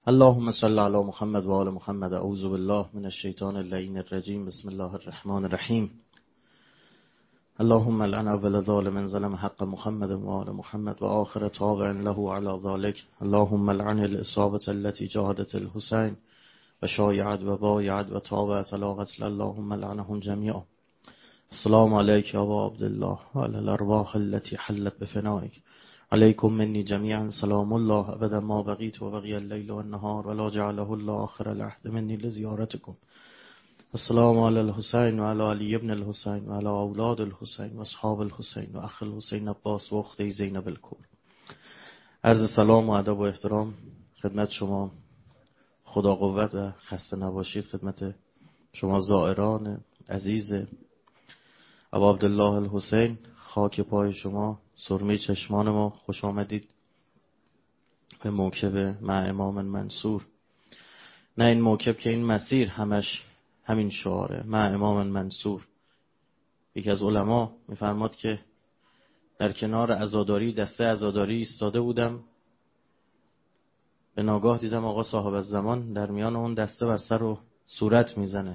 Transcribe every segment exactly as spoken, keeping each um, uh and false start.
اللهم صل علی محمد و آل محمد. اعوذ بالله من الشیطان اللعین الرجیم. بسم الله الرحمن الرحیم. اللهم لعن اول ظالم ظلم حق محمد و آل محمد و آخر طاغ له علی ذلک. اللهم لعن الاصابة التي جاهدت الحسین و شایعت و بایعت و تابعت علی قتل. اللهم لعنهم جمیعا. السلام علیک یا ابا عبدالله و علی الارواح التي حلت بفنائک. علیکم منی جمیعا سلام الله ابدا ما بقیت و بقی اللیل و النهار ولا جعله الله آخر العهد منی لزیارتکم. السلام علی الحسین و علی علی ابن الحسین و علی اولاد الحسین و اصحاب الحسین و اخ الحسین عباس و اخت زینب الکبری. عرض سلام و ادب و احترام خدمت شما. خدا قوت و خسته نباشید خدمت شما زائران عزیز ابا عبدالله الحسین. خاک پای شما، سرمه چشمان ما. خوش آمدید به موکب مع امام منصور. نه این موکب که این مسیر همش همین شعاره، مع امام منصور. یکی از علما میفرماد که در کنار عزاداری، دسته عزاداری ایستاده بودم، به ناگاه دیدم آقا صاحب الزمان در میان اون دسته بر سر و صورت میزنه.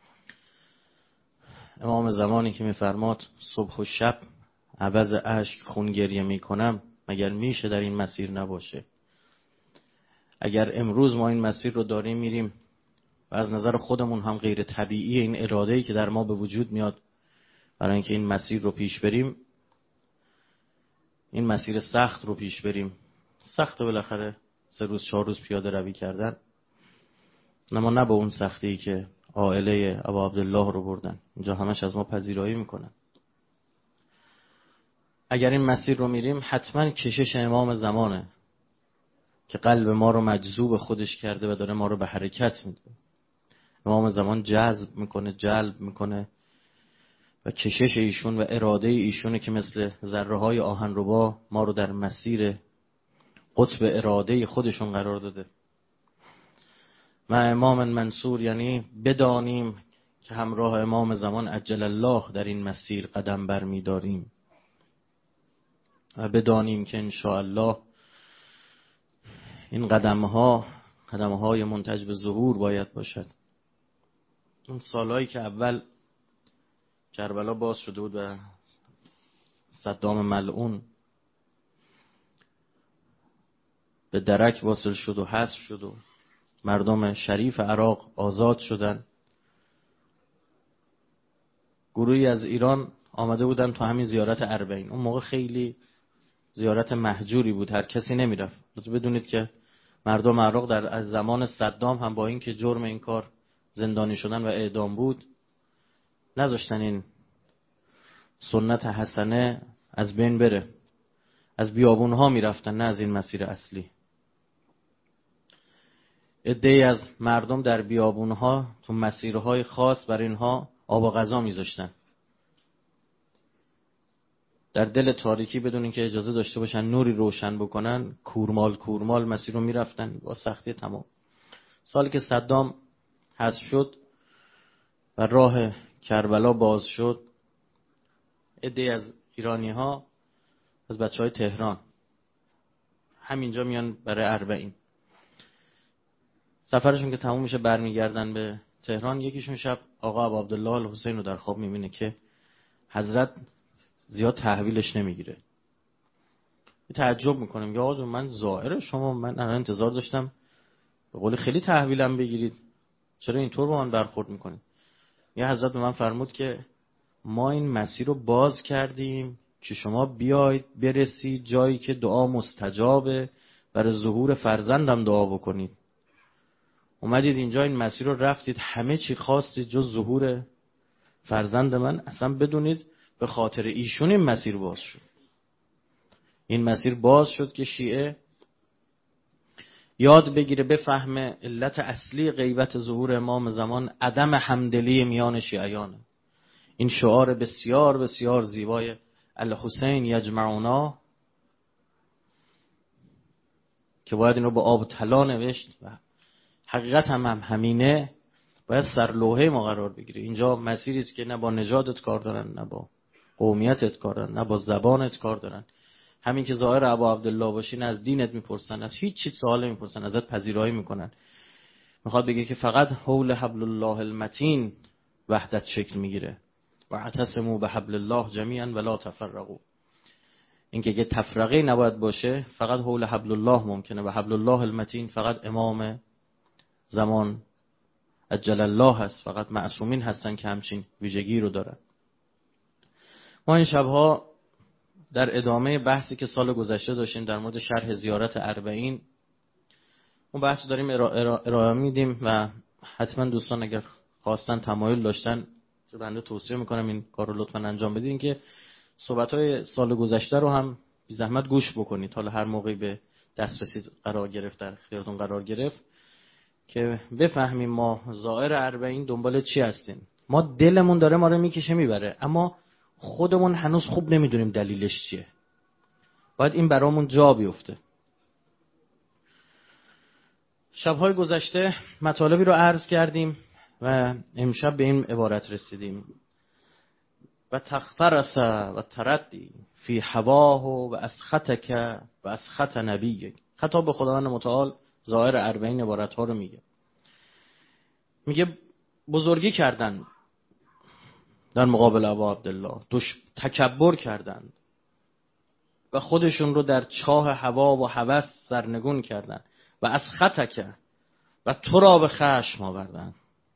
امام زمانی که میفرماد صبح و شب عوض اشک خون گریه میکنم، مگر میشه در این مسیر نباشه؟ اگر امروز ما این مسیر رو داریم میریم و از نظر خودمون هم غیر طبیعی این اراده‌ای که در ما به وجود میاد برای اینکه این مسیر رو پیش بریم، این مسیر سخت رو پیش بریم، سخت بالاخره سه روز چهار روز پیاده روی کردن، اما نه به اون سختی که عائله ابا عبدالله رو بردن. اینجا همش از ما پذیرایی میکنن. اگر این مسیر رو میریم حتما کشش امام زمانه که قلب ما رو مجذوب خودش کرده و داره ما رو به حرکت میده. امام زمان جذب میکنه، جلب میکنه و کشش ایشون و اراده ایشونه که مثل ذره های آهنربا ما رو در مسیر قطب اراده خودشون قرار داده. مع امام منصور یعنی بدانیم که همراه امام زمان عجل الله در این مسیر قدم بر میداریم و بدانیم که انشاءالله این قدم ها قدم های منتج به ظهور باید باشد. اون سالهایی که اول کربلا باز شده بود و صدام ملعون به درک واصل شد و حذف شد و مردم شریف عراق آزاد شدن، گروهی از ایران آمده بودن تو همین زیارت اربعین. اون موقع خیلی زیارت مهجوری بود، هر کسی نمیرفت. لطفا بدونید که مردم عراق در از زمان صدام هم با اینکه جرم این کار زندانی شدن و اعدام بود، نذاشتن این سنت حسنه از بین بره. از بیابونها میرفتن، نه از این مسیر اصلی. عده‌ای از مردم در بیابونها تو مسیرهای خاص بر اینها آب و غذا میذاشتن. در دل تاریکی بدون اینکه اجازه داشته باشن نوری روشن بکنن، کورمال کورمال مسیر رو میرفتن با سختی تمام. سالی که صدام حذف شد و راه کربلا باز شد، عده‌ای از ایرانی ها از بچه های تهران همینجا میان برای اربعین. سفرشون که تموم میشه برمیگردن به تهران. یکیشون شب آقا ابا عبدالله الحسین رو در خواب میبینه که حضرت زیاد تحویلش نمیگیره. تعجب میکنه، میگه آقا من زائر شما، من الان انتظار داشتم به قول خیلی تحویلم بگیرید، چرا اینطور با من برخورد میکنید؟ یه حضرت به من فرمود که ما این مسیر رو باز کردیم که شما بیاید برسید جایی که دعا مستجابه، برای ظهور فرزندم دعا بکنید. اومدید اینجا این مسیر رو رفتید، همه چی خواستید جز ظهور فرزند من. اصلا بدونید به خاطر ایشون این مسیر باز شد. این مسیر باز شد که شیعه یاد بگیره، بفهمه علت اصلی غیبت ظهور امام زمان عدم همدلی میان شیعیانه. این شعار بسیار بسیار زیبای الحسین یجمعنا که باید این رو با آب طلا نوشت و حقیقت هم, هم همینه، باید سرلوحه ما قرار بگیره. اینجا مسیری است که نه با نژادت کار دارن، نه با قومیتت کار دارن، نه با زبانت کار دارن. همین که ظاهر ابا عبدالله باشین از دینت میپرسن، از هیچ چیز سوال نمیپرسن، ازت پذیرایی میکنن. میخواد بگه که فقط حول حبل الله المتین وحدت شکل میگیره. و اعتصموا بحبل الله جمیعا ولا تفرقوا. این که یه تفرقه نباید باشه، فقط حول حبل الله ممکنه. و حبل الله المتین فقط امام زمان عجل الله هست، فقط معصومین هستن که همچین ویژگی رو دارن. ما این شبها در ادامه بحثی که سال گذشته داشتیم در مورد شرح زیارت اربعین، اون بحث داریم ارائه میدیم و حتما دوستان اگر خواستن تمایل داشتن که بنده توصیه میکنم این کار رو لطفا انجام بدین که صحبت‌های سال گذشته رو هم بی زحمت گوش بکنید. حالا هر موقعی به دسترسی قرار گرفت، در اختیارتون قرار گرفت، که بفهمیم ما زائر اربعین دنبال چی هستیم. ما دلمون داره ما رو میکشه میبره، اما خودمون هنوز خوب نمیدونیم دلیلش چیه. باید این برامون جا بیفته. شب‌های گذشته مطالبی رو عرض کردیم و امشب به این عبارت رسیدیم: و تخترس و تردی فی هواه و اسخطک و اسخط نبیک. خطاب به خداوند متعال ظاهر اربعین عبارت ها رو میگه. میگه بزرگی کردن در مقابل ابا عبدالله، دوش تکبر کردن و خودشون رو در چاه هوا و هوس سرنگون کردن و اسخطک و تو را به خشم آوردن.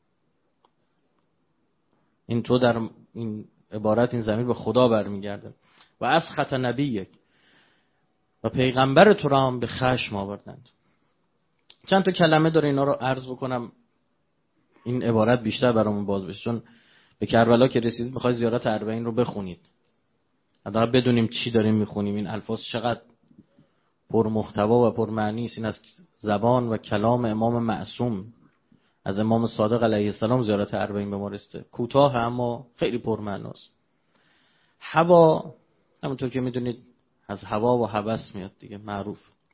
این تو در این عبارت این ضمیر به خدا برمیگرده. و اسخط نبیک و پیغمبر تو را هم به خشم آوردند. چند تا کلمه داره اینا رو عرض بکنم این عبارت بیشتر برامون باز بشه، چون به کربلا که رسیدید میخوای زیارت اربعین رو بخونید، حداقل بدونیم چی داریم میخونیم، این الفاظ چقدر پر محتوا و پر معنی است. این از زبان و کلام امام معصوم، از امام صادق علیه السلام زیارت اربعین به ما رسیده. کوتاه اما خیلی پر معناست. هوا همونطور که میدونید از هوا و هوس میاد دیگه، معروف.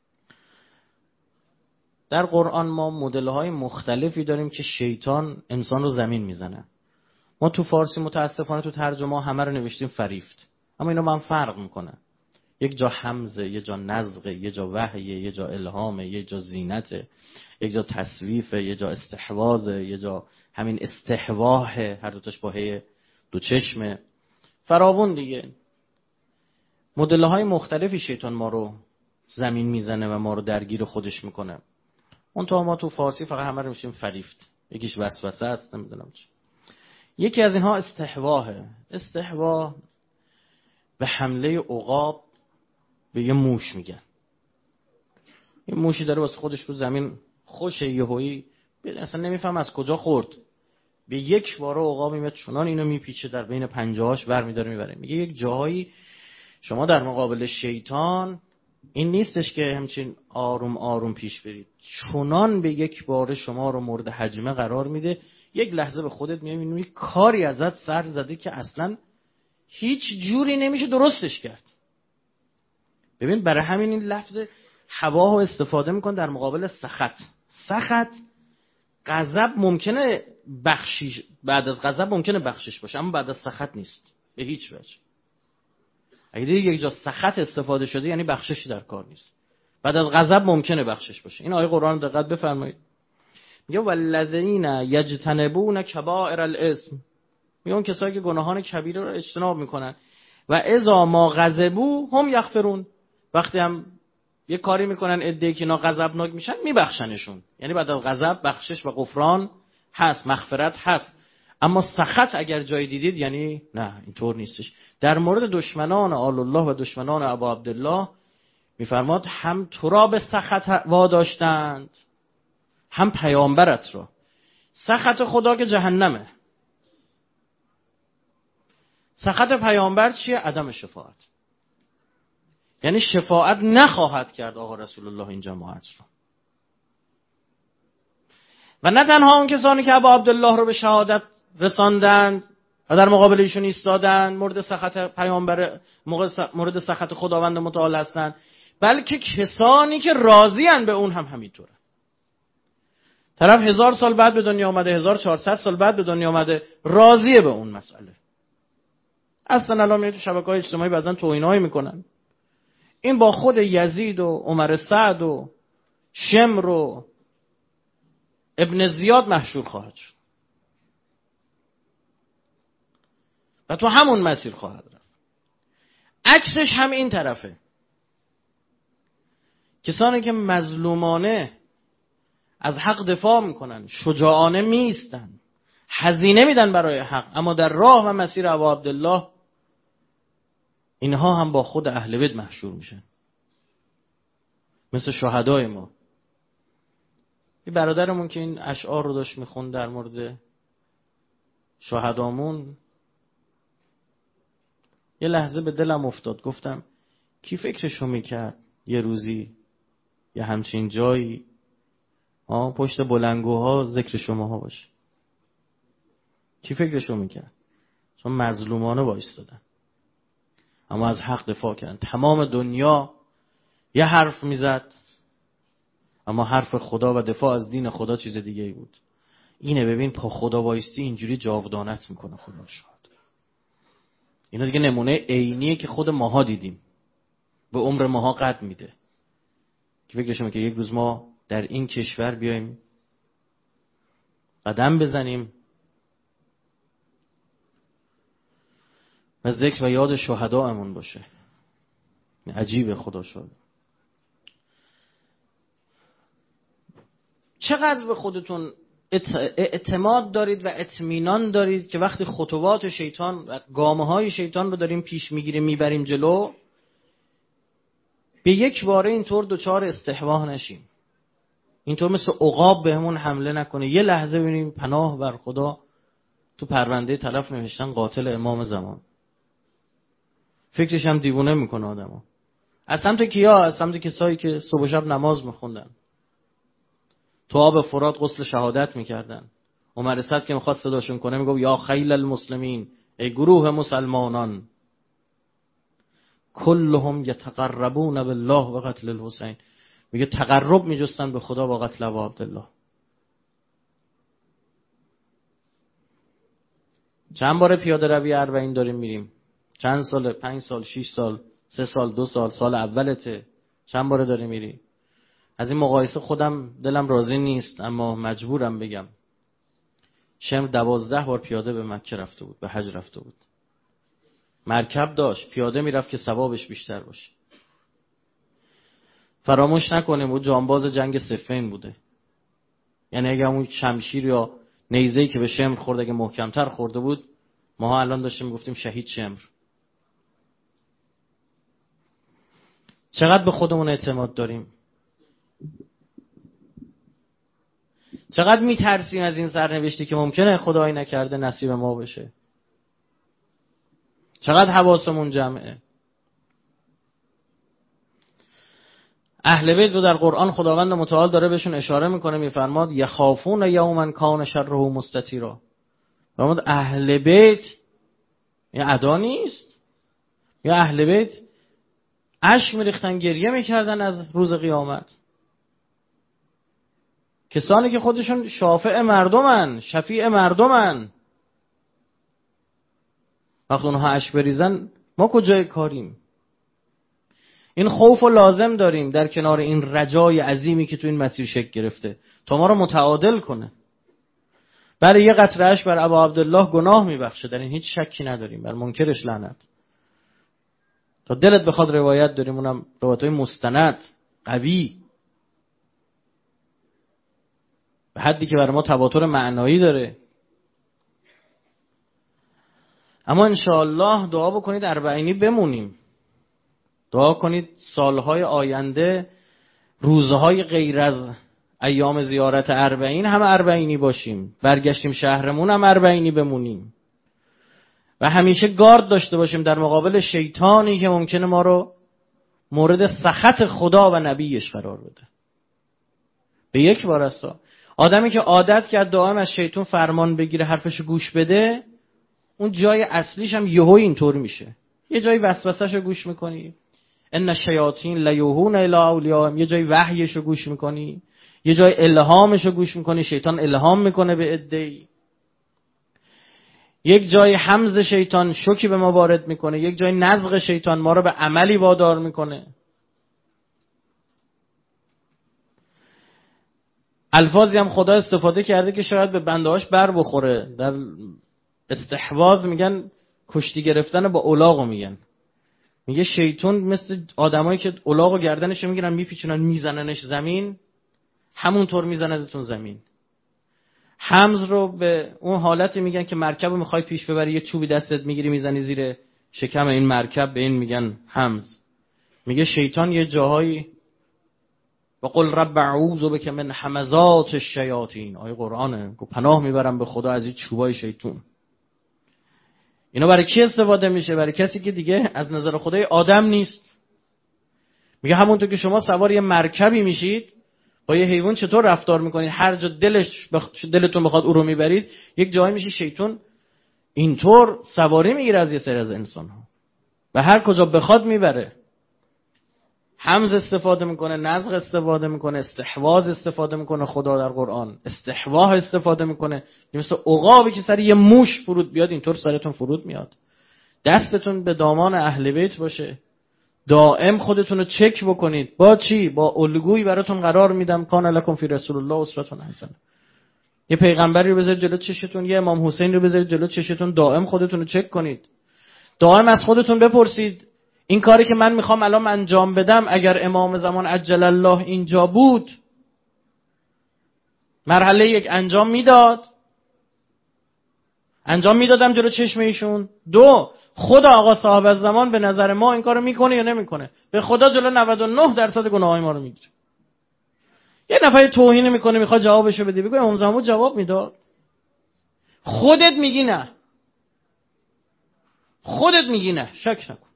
در قرآن ما مدل‌های مختلفی داریم که شیطان انسان رو زمین میزنه. ما تو فارسی متاسفانه تو ترجمه همه رو نوشتیم فریفت، اما اینا با هم فرق میکنه. یک جا حمزه، یک جا نزغه، یک جا وحیه، یک جا الهامه، یک جا زینته، یک جا تصویفه، یک جا استحواذه، یک جا همین استحواهه، هر دوتاش با هی دو چشمه، فراوون دیگه. مدل‌های مختلفی شیطان ما رو زمین میزنه و ما رو درگیر خودش میکنه. اون تا ما تو فارسی فقط همه رو میشیم فریفت. یکیش وسوسه است، نمیدونم چی. یکی از اینها استحواهه. استحواه به حمله عقاب به یه موش میگن. یه موشی داره واسه خودش رو زمین خوشه، یهویی اصلا نمیفهم از کجا خورد، به یک بار عقاب میاد چنان اینو میپیچه در بین پنجه‌هاش برمی‌داره میبره. میگه یک جایی شما در مقابل شیطان این نیستش که همچین آروم آروم پیش برید، چنان به یک بار شما رو مورد هجمه قرار میده، یک لحظه به خودت میای میبینی کاری ازت سر زده که اصلا هیچ جوری نمیشه درستش کرد. ببین برای همین این لفظ هوا رو استفاده میکن در مقابل سخط. سخط غضب ممکنه بخشش، بعد از غضب ممکنه بخشش باشه، اما بعد از سخط نیست به هیچ وجه. اگه دیگه یک جا سخط استفاده شده یعنی بخششی در کار نیست. بعد از غضب ممکنه بخشش باشه. این آیه قرآن دقت بفرمایید. میگه والذین یجتنبون کبائر الاثم، میگه اون کسایی که گناهان کبیره رو اجتناب میکنن و اذا ما غضبوا هم یغفرون، وقتی هم یه کاری میکنن عده‌ای که اینا غضبناک میشن میبخشنشون. یعنی بعد از غضب بخشش و غفران هست، مغفرت هست. اما سخط اگر جای دیدید یعنی نه، اینطور نیستش. در مورد دشمنان آل الله و دشمنان ابا عبدالله میفرماد هم تو را به سخط واداشتند هم پیامبرت را. سخط خدا که جهنمه، سخط پیامبر چیه؟ عدم شفاعت. یعنی شفاعت نخواهد کرد آقا رسول الله این جماعت رو. و نه تنها اون کسانی که ابا عبدالله رو به شهادت رساندند و در مقابل ایشون ایستادند مورد سخط پیامبر، مورد سخط خداوند متعال هستند، بلکه کسانی که راضی‌اند به اون هم همینطوره. طرف هزار سال بعد به دنیا آمده، هزار و چهارصد سال بعد به دنیا آمده، راضیه به اون مسئله. اصلا الان میاد تو شبکه‌های اجتماعی بعضن توهینایی میکنن. این با خود یزید و عمر سعد و شمر و ابن زیاد محشور خواهد شد و تو همون مسیر خواهد رفت. عکسش هم این طرفه، کسانی که مظلومانه از حق دفاع میکنن، شجاعانه میستن، هزینه میدن برای حق، اما در راه و مسیر ابا عبدالله اینها هم با خود اهل بیت محشور میشن، مثل شهدای ما. این برادرمون که این اشعار رو داشت میخوند در مورد شهدامون، یه لحظه به دلم افتاد، گفتم کی فکرشو میکرد یه روزی یه همچین جایی آه پشت بلندگوها ذکر شماها باشه؟ کی فکرشو میکرد؟ چون مظلومانه وایستادن اما از حق دفاع کردن. تمام دنیا یه حرف میزد اما حرف خدا و دفاع از دین خدا چیز دیگه ای بود. اینه ببین، پا خدا وایستی اینجوری جاودانت میکنه خدا شاد. اینا دیگه نمونه عینیه که خود ماها دیدیم، به عمر ماها قد میده. که فکرشون که یک روز ما در این کشور بیایم قدم بزنیم و ذکر و یاد شهداءمون باشه. عجیبه خدا شد. چقدر به خودتون اعتماد دارید و اطمینان دارید که وقتی خطوات شیطان و گامه های شیطان رو داریم پیش میگیریم میبریم جلو، به یک باره اینطور دوچار استحواه نشیم، اینطور مثل عقاب بهمون حمله نکنه. یه لحظه ببینیم پناه بر خدا، تو پرونده طرف نوشتن قاتل امام زمان. فکرش هم دیوونه میکنه آدمو. از سمت کیا؟ از سمت کسایی که صبح و شب نماز میخوندن، تو آب فرات غسل شهادت میکردن. عمر سعد که میخواست صداشون کنه میگفت یا خیل المسلمین، ای گروه مسلمانان، کلهم یتقربون بالله و قتل الحسین. میگه تقرب میجستن به خدا با قتل ابا عبدالله. چند بار پیاده روی اربعین داریم میریم؟ چند سال؟ پنج سال، شش سال، سه سال، دو سال، سال اولته. چند بار داری میری؟ از این مقایسه خودم دلم راضی نیست اما مجبورم بگم شمر دوازده بار پیاده به مکه رفته بود، به حج رفته بود. مرکب داشت، پیاده میرفت که ثوابش بیشتر باشه. فراموش نکنیم او جانباز جنگ صفین بوده. یعنی اگه اون شمشیر یا نیزه‌ای که به شمر خورد اگه محکمتر خورده بود، ما الان داشتیم گفتیم شهید شمر. چقدر به خودمون اعتماد داریم؟ چقدر میترسیم از این سرنوشتی که ممکنه خدایی نکرده نصیب ما بشه؟ چقدر حواسمون جمعه؟ اهل بیت رو در قرآن خداوند متعال داره بهشون اشاره میکنه، میفرماد یخافون یوما کان شره مستطیرا. فرمود اهل بیت این ادا نیست، یا اهل بیت اشک میریختن، گریه میکردن از روز قیامت. کسانی که خودشون شافع مردمن، شفیع مردمن، وقتی اونها اشک بریزن ما کجای کاریم؟ این خوف و لازم داریم در کنار این رجای عظیمی که تو این مسیر شکل گرفته تا ما رو متعادل کنه. برای یه قطره اشک بر ابا عبدالله گناه میبخشه، در این هیچ شکی نداریم، بر منکرش لعنت. تا دلت بخواد روایت داریم، اونم روایت‌های مستند قوی به حدی که برای ما تواتر معنایی داره. اما انشاءالله دعا بکنید اربعینی بمونیم، دعا کنید سالهای آینده روزهای غیر از ایام زیارت اربعین هم اربعینی باشیم، برگشتیم شهرمون هم اربعینی بمونیم و همیشه گارد داشته باشیم در مقابل شیطانی که ممکنه ما رو مورد سخط خدا و نبیش قرار بده. به یک بار است آدمی که عادت کرد دائم از شیطان فرمان بگیره، حرفشو گوش بده، اون جای اصلیش هم یهو اینطور میشه. یه جایی وسوسه‌شو گوش میکنی، ان الشیاطین لیوحون الی اولیاءهم، یه جای وحیشو گوش میکنی، یه جای الهامشو گوش میکنی، شیطان الهام میکنه به عده‌ای، یک جای حمز شیطان شوکی به ما وارد میکنه، یک جای نزغ شیطان ما رو به عملی وادار میکنه. الفاظی هم خدا استفاده کرده که شاید به بنده‌هاش بر بخوره. در استحواذ میگن کشتی گرفتن با الاغو میگن. میگه شیطان مثل آدمایی که الاغو گردنش میگیرن میپیچونن میزننش زمین، همونطور میزندتون زمین. حمز رو به اون حالتی میگن که مرکب رو میخوای پیش ببری، یه چوبی دستت میگیری میزنی زیر شکم این مرکب، به این میگن حمز. میگه شیطان یه جاهایی و قل رب اعوذ بک من همزات الشیاطین، آیه قرآنه، که پناه میبرم به خدا از این چوبای شیطان. اینا برای کی استفاده میشه؟ برای کسی که دیگه از نظر خدای آدم نیست. میگه همونطور که شما سوار یه مرکبی میشید، با یه حیوان چطور رفتار میکنید؟ هر جا دلش بخ... دلتون بخواد او رو میبرید. یک جایی میشه شیطان اینطور سواری میگیره از یه سری از انسان ها و هر کجا بخواد میبره. حمز استفاده میکنه، نزغ استفاده میکنه، استحواذ استفاده میکنه خدا در قرآن، استحواذ استفاده میکنه. مثل عقابی که سر یه موش فرود بیاد اینطور سرتون فرود میاد. دستتون به دامان اهل بیت باشه، دائم خودتون رو چک بکنید. با چی؟ با الگویی براتون قرار میدم. کان لکم فی رسول الله اسوه حسنه. یه پیغمبری رو بذارید جلو چشتون، یه امام حسین رو بذارید جلو چشتون، دائم خودتون رو چک کنید. دائم از خودتون بپرسید این کاری که من میخوام الان انجام بدم، اگر امام زمان عجل الله اینجا بود، مرحله یک انجام میداد؟ انجام میدادم جلو چشم ایشون؟ دو، خدا آقا صاحب الزمان به نظر ما این کارو میکنه یا نمیکنه؟ به خدا جلو نود و نه درصد گناهای ما رو میگیره. یه نفر توهین میکنه میخواد جوابشو بده، بگو امام زمان جواب میداد؟ خودت میگی نه، خودت میگی نه، شک نکن.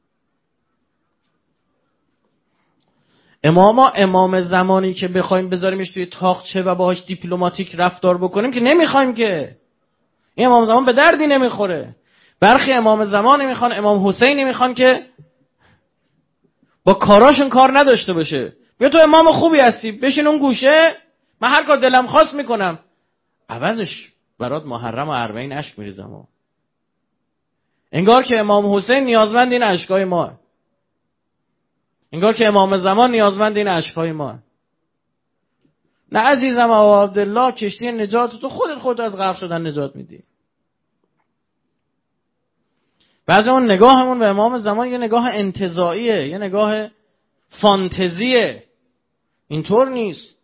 اماما امام زمانی که بخوایم بذاریمش توی تاقچه و باهاش دیپلماتیک رفتار بکنیم که نمیخوایم که. این امام زمان به دردی نمیخوره. برخی امام زمانی میخوان، امام حسینی میخوان که با کاراشون کار نداشته باشه. بیا تو امام خوبی هستی، بشین اون گوشه، من هر کار دلم خواست میکنم. عوضش برات محرم و اربعین اشک میریزم. انگار که امام حسین نیازمند این اشکای ما، انگار که امام زمان نیازمند این اشکای ما. نه عزیزم ابا عبدالله، کشتی نجات تو خودت خودت از غرق شدن نجات میدی. بعضی اون نگاهمون به امام زمان یه نگاه انتزاعیه، یه نگاه فانتزیه. اینطور نیست.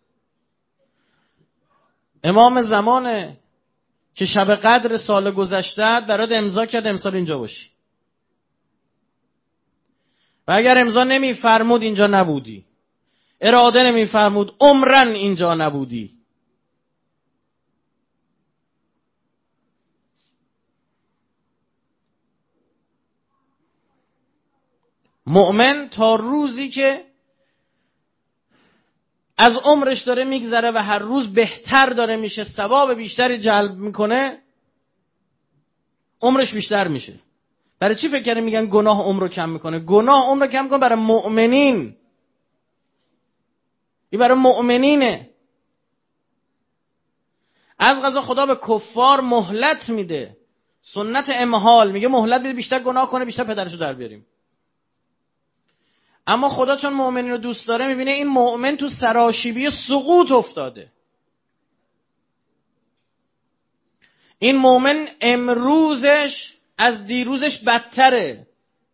امام زمانه که شب قدر سال گذشته برات امضا کرد امسال اینجا باشی، و اگر امضا نمیفرمود اینجا نبودی، اراده نمیفرمود عمرن اینجا نبودی. مؤمن تا روزی که از عمرش داره میگذره و هر روز بهتر داره میشه، ثواب بیشتری جلب میکنه، عمرش بیشتر میشه. برای چی فکر کردین میگن گناه عمر رو کم میکنه؟ گناه عمر رو کم میکنه برای مؤمنین. این برای مؤمنینه. از قضا خدا به کفار مهلت میده، سنت امهال، میگه مهلت بده بیشتر گناه کنه بیشتر پدرشو در بیاریم. اما خدا چون مؤمنین رو دوست داره میبینه این مؤمن تو سراشیبی سقوط افتاده. این مؤمن امروزش از دیروزش بدتره،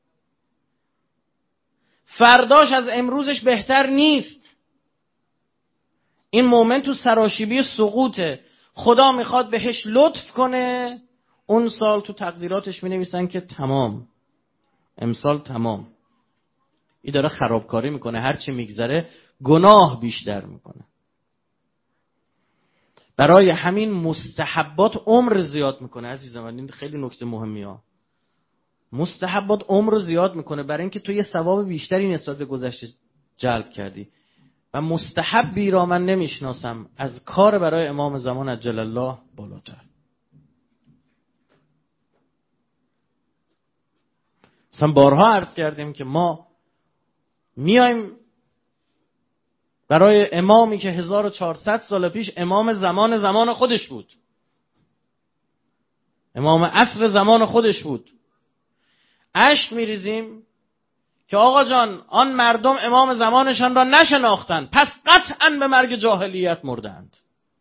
فرداش از امروزش بهتر نیست. این مؤمن تو سراشیبی سقوطه. خدا میخواد بهش لطف کنه، اون سال تو تقدیراتش مینویسن که تمام، امسال تمام. این داره خرابکاری میکنه، هرچی میگذره گناه بیشتر میکنه. برای همین مستحبات عمر زیاد میکنه عزیزم. این خیلی نکته مهمی ها. مستحبات عمر رو زیاد میکنه برای اینکه تو یه ثواب بیشتری نسبت به گذشته جلب کردی. و مستحبی را من نمیشناسم از کار برای امام زمان عجل الله بالاتر. مثلا بارها عرض کردیم که ما میایم برای امامی که هزار و چهارصد سال پیش امام زمان زمان خودش بود، امام عصر زمان خودش بود، اشک میریزیم که آقا جان آن مردم امام زمانشان را نشناختند، پس قطعاً به مرگ جاهلیت مردند.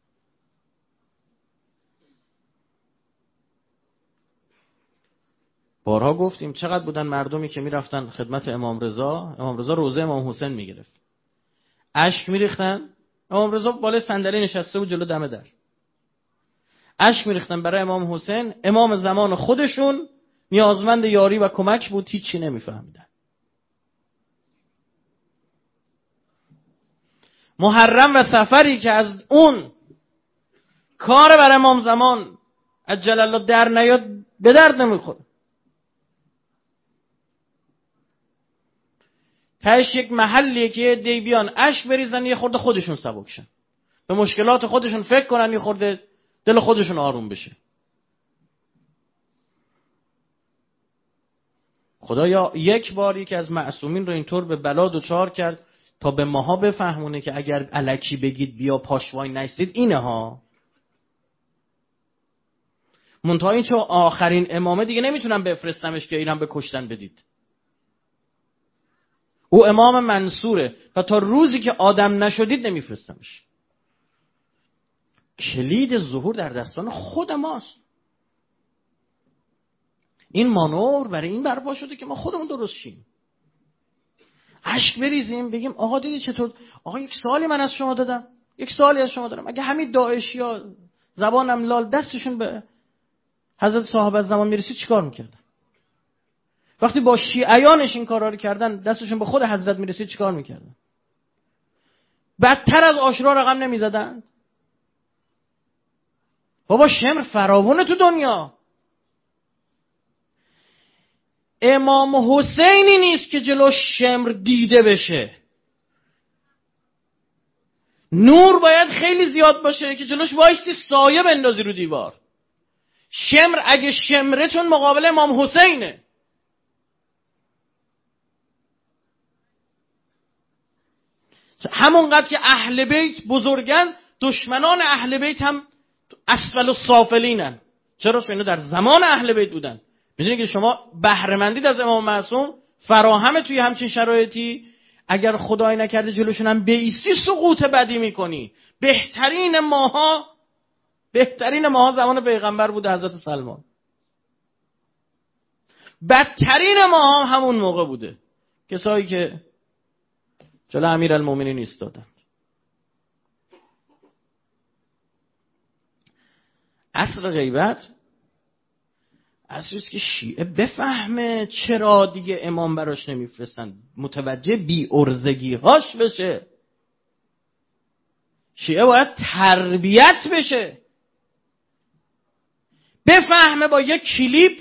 بارها گفتیم چقدر بودن مردمی که میرفتن خدمت امام رضا، امام رضا روزه امام حسین میگرفت، اشک میریختن، امام رضا بالای صندلی نشسته بود جلو دم در، اشک میریختن برای امام حسین، امام زمان خودشون نیازمند یاری و کمک بود، هیچی نمیفهمیدن. محرم و سفری که از اون کار برای امام زمان عجل الله در نیاد به درد نمیخوره. تهش یک محلیه که دی بیان اشک بریزن یه خورده خودشون سبک شن، به مشکلات خودشون فکر کنن، یه خورده دل خودشون آروم بشه. خدایا یک بار یکی از معصومین رو اینطور به بلا دچار کرد تا به ماها بفهمونه که اگر الکی بگید بیا پاشوای نستید اینه ها. منتها این چون آخرین امامه دیگه نمیتونم بفرستمش که اینم به کشتن بدید. او امام منصوره و تا روزی که آدم نشدید نمیفرستمش. کلید ظهور در دستان خود ماست. این مانور برای این برپا شده که ما خودمون درست شیم. اشک بریزیم بگیم آقا دیدی چطور، آقا یک سوالی من از شما دادم، یک سوالی از شما دارم، اگه همین داعشیا زبانم لال دستشون به حضرت صاحب از زمان میرسید چیکار میکردن؟ وقتی با شیعیانش این کارا رو کردن دستشون به خود حضرت میرسید چیکار میکردن؟ بدتر از عاشورا رقم نمیزدن؟ بابا شمر فراوونه تو دنیا. امام حسینی نیست که جلو شمر دیده بشه. نور باید خیلی زیاد باشه که جلوش وایستی سایه بندازی رو دیوار. شمر اگه شمره چون مقابل امام حسینه. همونقدر که اهل بیت بزرگن، دشمنان اهل بیت هم اسفل السافلینن. چرا؟ چون اینا در زمان اهل بیت بودن. میدونی که شما بهره مندید از امام معصوم فراهمه توی همچین شرایطی، اگر خدای نکرده جلوشون هم بیستی سقوط بدی میکنی. بهترین ماها بهترین ماها زمان پیغمبر بوده حضرت سلمان. بدترین ماها همون موقع بوده کسایی که جلو امیرالمومنین ایستادن. عصر غیبت عصری است که شیعه بفهمه چرا دیگه امام براش نمیفرستن، متوجه بی ارزگی هاش بشه. شیعه باید تربیت بشه، بفهمه با یک کلیپ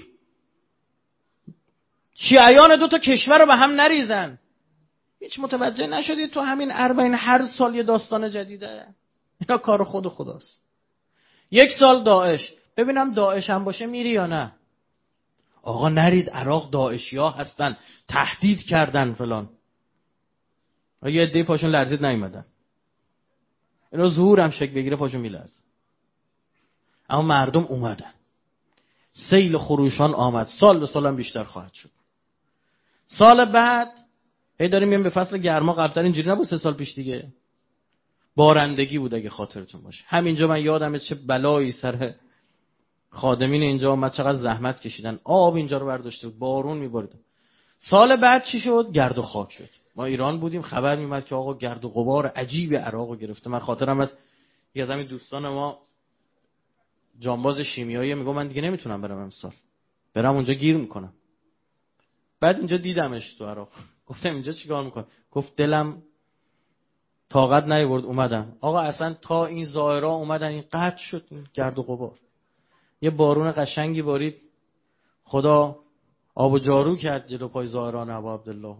شیعیان دو تا کشور رو به هم نریزن. هیچ متوجه نشدید تو همین اربعین هر سال یه داستان جدیده؟ اینا کار خود خداست. یک سال داعش، ببینم داعش هم باشه میری یا نه. آقا نرید، عراق داعشی ها هستن، تهدید کردن فلان. یه عده پاشون لرزید نیومدن. اینا ظهور هم شکل بگیره پاشون میلرزه. اما مردم اومدن، سیل خروشان آمد، سال به سال هم بیشتر خواهد شد. سال بعد هی داریم میام به فصل گرما، قبلتر اینجوری نبود، سه سال پیش دیگه بارندگی بود اگه خاطرتون باشه. همینجا من یادمه چه بلایی سر خادمین اینجا اومد، چقدر زحمت کشیدن، آب اینجا رو برداشته بود، بارون میبارید. سال بعد چی شد؟ گرد و خاک شد. ما ایران بودیم، خبر میومد که آقا گرد و غبار عجیب عراقو گرفته. من خاطرم از یه از همین دوستان ما جانباز شیمیایی میگه من دیگه نمیتونم برم امسال، برم اونجا گیر میکنم. بعد اینجا دیدمش تو عراق، گفتم اینجا چیکار میکنه؟ گفت دلم طاقت نیاورد اومدم. آقا اصلا تا این زائرا اومدن این قطع شد این گرد و غبار. یه بارون قشنگی بارید، خدا آب و جارو کرد جلو پای زائران ابا عبدالله.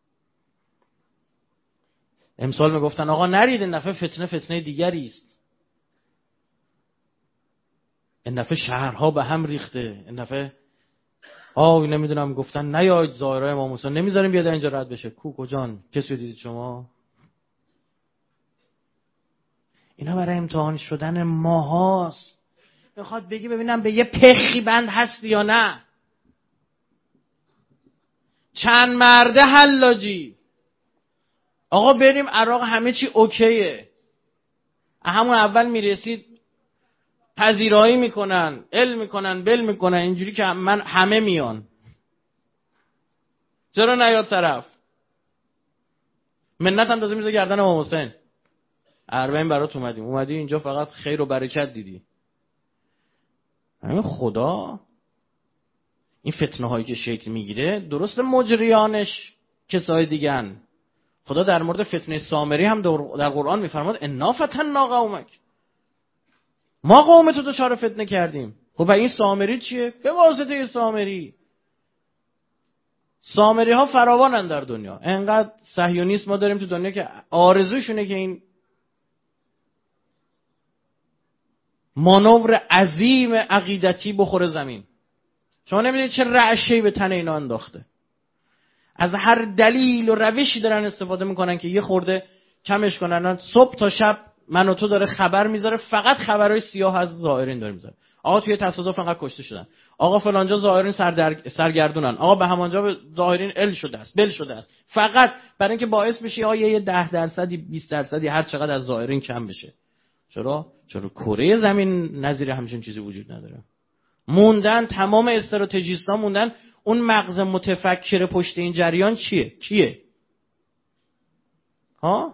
امسال میگفتن آقا نرید، این دفعه فتنه فتنه دیگری است. این دفعه شهرها به هم ریخته. این دفعه آه نمیدونم گفتن نیاید زائرای امام حسین نمیذاریم بیاد اینجا رد بشه. کو کجان؟ کسی دیدید شما؟ اینا برای امتحان شدن ماهاست. میخواد بگی ببینم به یه پخی بند هست یا نه. چند مرده حلاجی. آقا بریم عراق همه چی اوکیه. همون اول میرسید پذیرایی میکنن، ال میکنن، بل میکنن، اینجوری که من همه میان. چرا نیاد طرف؟ منت هم تازه میزه گردن امام حسین. اربعین برات اومدیم، اومدی اینجا فقط خیر و برکت دیدی. همین خدا این فتنه هایی که شکل میگیره، درست مجریانش کسای دیگن. خدا در مورد فتنه سامری هم در قرآن میفرماد انا فتنا قومک، ما قوم تو دچار فتنه کردیم. خب و این سامری چیه؟ به واسطه سامری. سامری ها فراوانن در دنیا. انقدر صهیونیست ما داریم تو دنیا که آرزوشونه که این مانور عظیم عقیدتی بخوره زمین. شما نمیدونید چه رعشه‌ای به تن اینا انداخته. از هر دلیل و روشی دارن استفاده میکنن که یه خورده کمش کنن. صبح تا شب من و تو داره خبر میذاره، فقط خبرهای سیاه از زائرین داره میذاره. آقا توی تصادف انقدر کشته شدن، آقا فلانجا زائرین سردر... سرگردونن، آقا به همانجا زائرین ال شده است، بل شده است. فقط برای اینکه باعث بشه آقا یه ده درصدی بیست درصدی هر چقدر از زائرین کم بشه. چرا؟ چرا کره زمین نظیر همچین چیزی وجود نداره. موندن تمام استراتژیست‌ها موندن. اون مغز متفکر پشت این جریان چیه؟ کیه؟ ها؟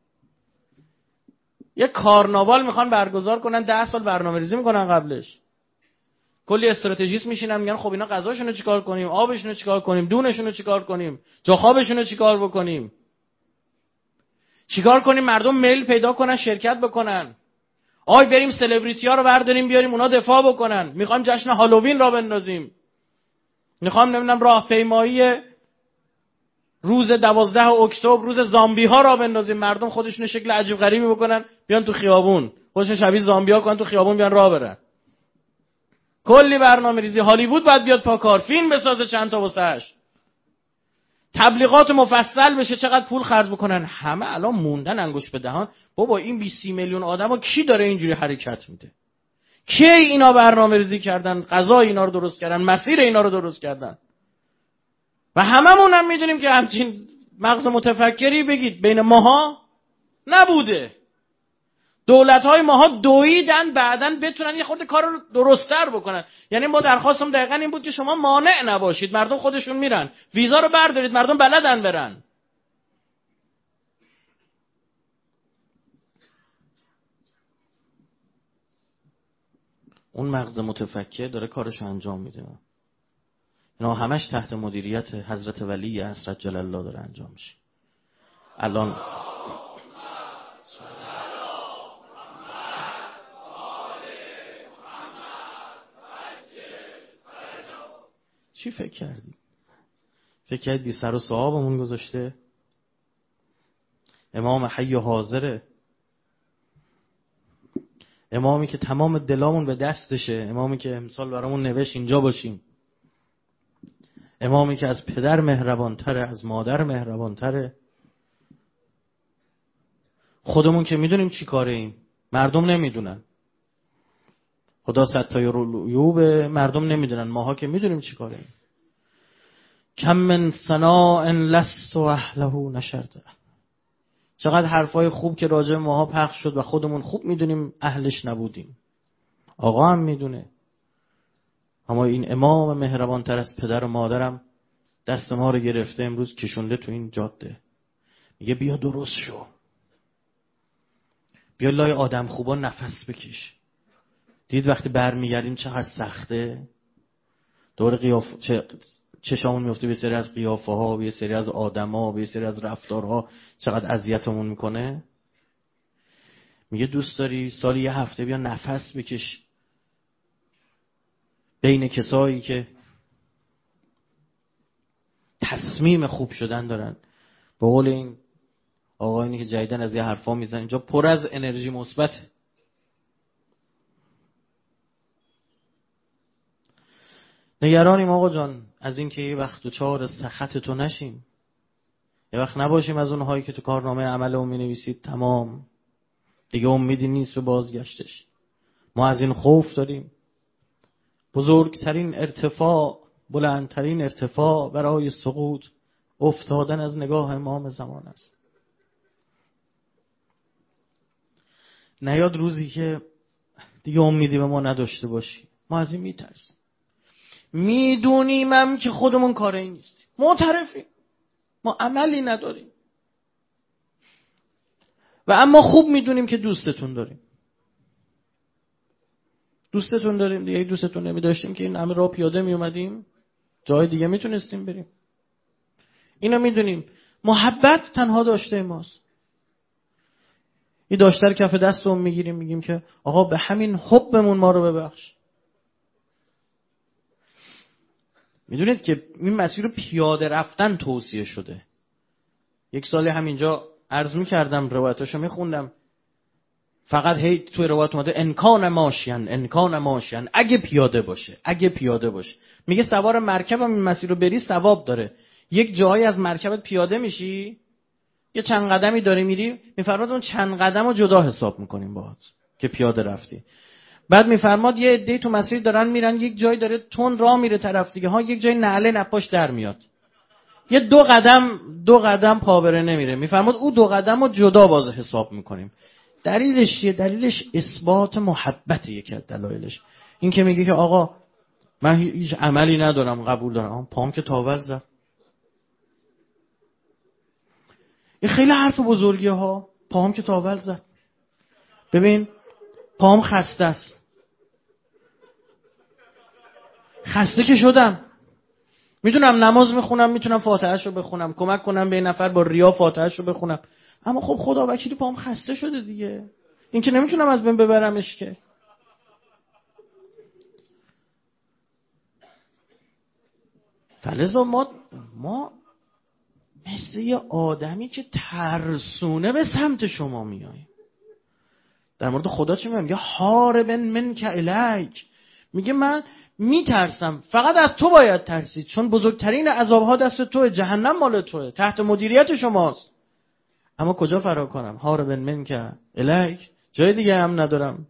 یه کارناوال میخوان برگزار کنن، ده سال برنامه‌ریزی میکنن قبلش. کلی استراتژیست میشینن میگن خب اینا غذاشونو چیکار کنیم، آبشونو چیکار کنیم، دونشونو چیکار کنیم، جا خوابشونو چیکار بکنیم. چیکار کنیم مردم میل پیدا کنن شرکت بکنن. آی بریم سلبریتی ها رو برداریم بیاریم اونا دفاع بکنن. میخوایم جشن هالووین را بندازیم. میخوام نمیدونم راهپیمایی روز دوازده اکتبر روز زامبی ها را بندازیم. مردم خودشون شکل عجیب غریبی بکنن بیان تو خیابون، خودشون شبیه زامبی ها کنن تو خیابون بیان راه برن. کلی برنامه‌ریزی. هالیوود باید بیاد پاکار، فیلم بسازه چند تا واسش، تبلیغات مفصل بشه، چقدر پول خرج بکنن. همه الان موندن انگوش به دهان. بابا این بیست میلیون آدمو کی داره اینجوری حرکت میده؟ کی اینا برنامه‌ریزی کردن، غذا اینا رو درست کردن، مسیر اینا رو درست کردن؟ و هممون هم میدونیم که همچین مغز متفکری بگید بین ماها نبوده. دولت‌های ماها دویدن بعدن بتونن یه خورده کار رو درست‌تر بکنن. یعنی ما درخواستم دقیقاً این بود که شما مانع نباشید، مردم خودشون میرن، ویزا رو بردارید، مردم بلدن برن. اون مغز متفکر داره کارشو انجام میده. اینا همش تحت مدیریت حضرت ولی حضرت جل الله داره انجام میشه. الان چی فکر کردی؟ فکر کردی بی سر و صحابمون گذاشته؟ امام حی و حاضره، امامی که تمام دلامون به دستشه، امامی که امسال برامون نوشت اینجا باشیم، امامی که از پدر مهربانتره، از مادر مهربانتره. خودمون که میدونیم چی کاره ایم، مردم نمیدونن. خدا ستایر العیوب، مردم نمیدونن، ماها که میدونیم چی کاره ایم. کم من ثناء لست اهله نشرته. چقدر حرفای خوب که راجع ماها پخش شد و خودمون خوب میدونیم اهلش نبودیم. آقا هم میدونه. اما این امام مهربان تر از پدر و مادرم دست ما رو گرفته امروز کشونده تو این جاده. میگه بیا درست شو. بیا لای آدم خوبا نفس بکش. دید وقتی برمیگردیم چقدر سخته. دور قیافه چه چشامون میفته به سری از قیافه ها، به سری از آدما، به سری از رفتارها، چقدر اذیتمون میکنه. میگه دوست داری سالی یه هفته بیا نفس بکش بین کسایی که تصمیم خوب شدن دارن. به قول این آقایونی که جدیدن از یه حرفا میزنن اینجا پر از انرژی مثبته. نگرانیم آقا جان از این که یه وقت دوچار سخط تو نشیم، یه وقت نباشیم از اونهایی که تو کارنامه عملمون مینویسید تمام دیگه امیدی نیست به بازگشتش. ما از این خوف داریم. بزرگترین ارتفاع بلندترین ارتفاع برای سقوط افتادن از نگاه امام زمان است. نیاد روزی که دیگه امیدی به ما نداشته باشی. ما از این میترسیم. میدونیم هم که خودمون کار این نیستیم، معترفیم، ما عملی نداریم و اما خوب میدونیم که دوستتون داریم. دوستتون داریم دیگه. دوستتون نمی داشتیم که این همه راه پیاده می اومدیم، جای دیگه میتونستیم بریم. اینو میدونیم. محبت تنها داشته ماست. این داشتر کف دستمون میگیریم، میگیم که آقا به همین حبمون ما رو ببخش. میدونید که این مسیر رو پیاده رفتن توصیه شده. یک سالی همینجا عرض میکردم، روایتاشو میخوندم، فقط هی توی روایت اومده انکان ماشین انکان ماشین، اگه پیاده باشه، اگه پیاده باشه. میگه سوار مرکبم این مسیر رو بری ثواب داره. یک جایی از مرکبت پیاده میشی، یه چند قدمی داری میری، میفرماد اون چند قدم رو جدا حساب میکنیم باهات که پیاده رفتی. بعد میفرماد یه عده‌ای تو مسیر دارن میرن، یک جایی داره تون راه میره طرف دیگه ها، یک جای نعله نپاش در میاد، یه دو قدم دو قدم پا بره نمیره. میفرماد او دو قدم رو جدا باز حساب میکنیم. دلیلش چیه؟ دلیلش اثبات محبت. یکی از دلایلش این که میگه که آقا من هیچ عملی ندارم، قبول دارم، پام که تاول زد. این خیلی حرف بزرگیه ها، پام که تاول زد. ببین پام خسته است، خسته که شدم، میدونم نماز میخونم، میتونم فاتحه‌شو بخونم، کمک کنم به این نفر با ریا فاتحه‌شو بخونم، اما خب خدا وکیلی پام خسته شده دیگه، این که نمیتونم از بین ببرمش که. فلذا ما ما مثل یه آدمی که ترسونه به سمت شما میاییم. در مورد خدا چی میگه؟ میگه حاربن من که الیک، میگه من میترسم، فقط از تو باید ترسید، چون بزرگترین عذابها دست توه، جهنم مال توه، تحت مدیریت شماست. اما کجا فرار کنم؟ حاربن من که الیک، جای دیگه هم ندارم.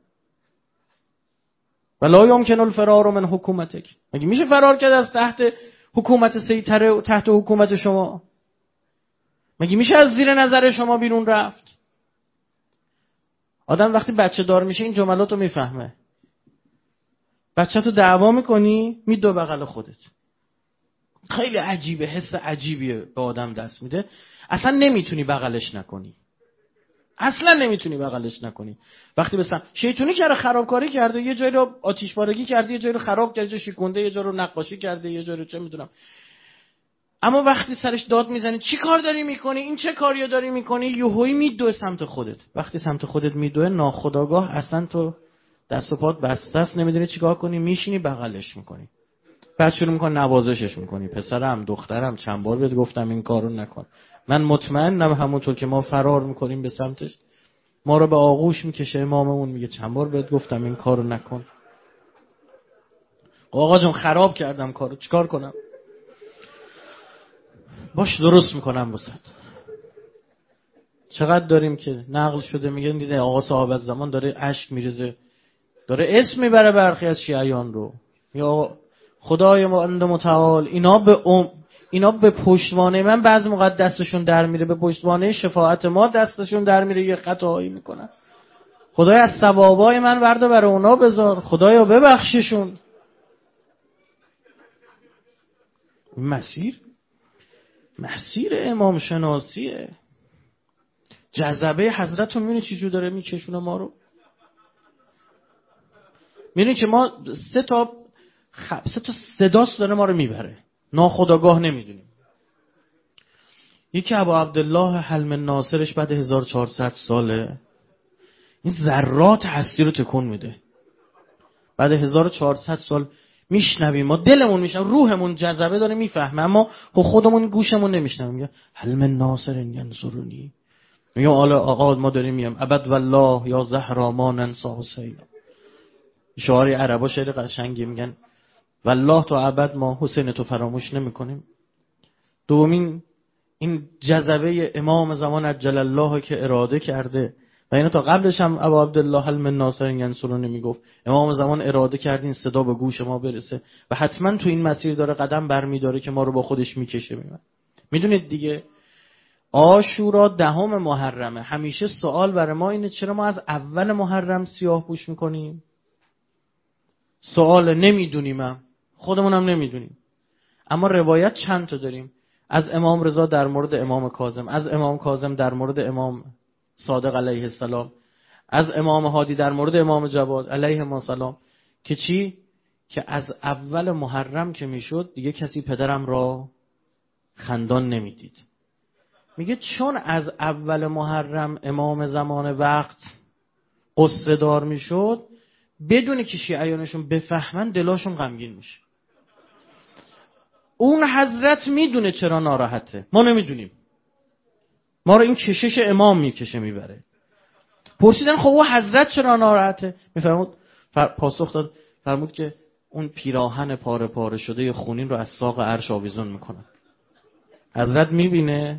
ولا یمکن الفرار من حکومتک، مگه میشه فرار کرد از تحت حکومت سیطره، تحت حکومت شما؟ مگه میشه از زیر نظر شما بیرون رفت؟ آدم وقتی بچه دار میشه این جملات رو میفهمه. بچه تو دعوا میکنی میدو بغل خودت. خیلی عجیبه، حس عجیبیه به آدم دست میده. اصلا نمیتونی بغلش نکنی، اصلا نمیتونی بغلش نکنی. وقتی بسن شیطونی کرده، خرابکاری کرده، یه جایی رو آتش بارگی کرده، یه جایی رو خراب کرده، یه جایی شکونده، یه جایی رو نقاشی کرده، یه جایی رو چه میدونم. اما وقتی سرش داد میزنی چی کار داری میکنی، این چه کاریو داری میکنی، یهویی میدوه سمت خودت. وقتی سمت خودت میدوه ناخودآگاه اصلا تو دست و پات بسته است، نمیدونی چیکار کنی، میشینی بغلش میکنی. بعد شروع میکنی نوازشش میکنی، پسرم دخترم چند بار بهت گفتم این کارو نکن. من مطمئنم همونطور که ما فرار میکنیم به سمتش، ما رو به آغوش میکشه اماممون، میگه چند بار بهت گفتم این کارو نکن. آقا جون خراب کردم کارو، چیکار کنم؟ باش درست میکنم واسط. چقدر داریم که نقل شده میگن دیده آقا صاحب از زمان داره اشک میریزه، داره اسم میبره برخی از شیعیان رو، یا خدای متعال اینا به ام اینا به پشتوانه من بعضی موقع دستشون در میره، به پشتوانه شفاعت ما دستشون در میره، یه خطاهایی میکنن. خدای از ثوابای من وردا برای اونا بذار، خدایا ببخششون. مسیر مسیر امام شناسیه. جذبه حضرت رو میبینی چی جو داره میکشونه ما رو. میبینی که ما سه تا خب سه تا صداست داره ما رو میبره، ناخودآگاه نمیدونیم. یکی ابو عبدالله حلم ناصرش بعد هزار و چهارصد ساله این ذرات هستی رو تکون میده. بعد هزار و چهارصد سال میشنویم، ما دلمون میشنویم، روحمون جذبه داره میفهمه، اما خب خودمون گوشمون نمیشنویم. میگه حلم ناصر ینصرونی، میگم حالا آقا ما داریم میگم ابد والله یا زهرا ما ننسى حسین. شعار عربا شعر قشنگی، میگن والله تو ابد ما حسین تو فراموش نمیکنیم. دومین این جذبه امام زمان عجل الله که اراده کرده و اینو تا قبلش هم ابا عبدالله حل من ناصر ینصرونی میگفت امام زمان اراده کرد این صدا به گوش ما برسه و حتما تو این مسیر داره قدم برمیداره که ما رو با خودش میکشه میبره. میدونید دیگه عاشورا دهم محرمه. همیشه سوال برای ما اینه چرا ما از اول محرم سیاه پوش میکنیم؟ سوال نمیدونیم، هم خودمونم نمیدونیم. اما روایت چند تا داریم، از امام رضا در مورد امام کاظم، از امام کاظم در مورد امام صادق علیه السلام، از امام هادی در مورد امام جواد علیه السلام، که چی؟ که از اول محرم که میشد دیگه کسی پدرم را خندان نمیدید. میگه چون از اول محرم امام زمان وقت قصه دار میشد، بدون که شیعیانشون بفهمن دلاشون غمگین میشه. اون حضرت میدونه چرا ناراحته، ما نمیدونیم. ما رو این کشش امام میکشه میبره. پرسیدن خب اون حضرت چرا ناراحته؟ میفرمود فر... پاسخ داد، فرمود که اون پیراهن پاره پاره شده خونین رو از ساق عرش آویزون میکنن. حضرت میبینه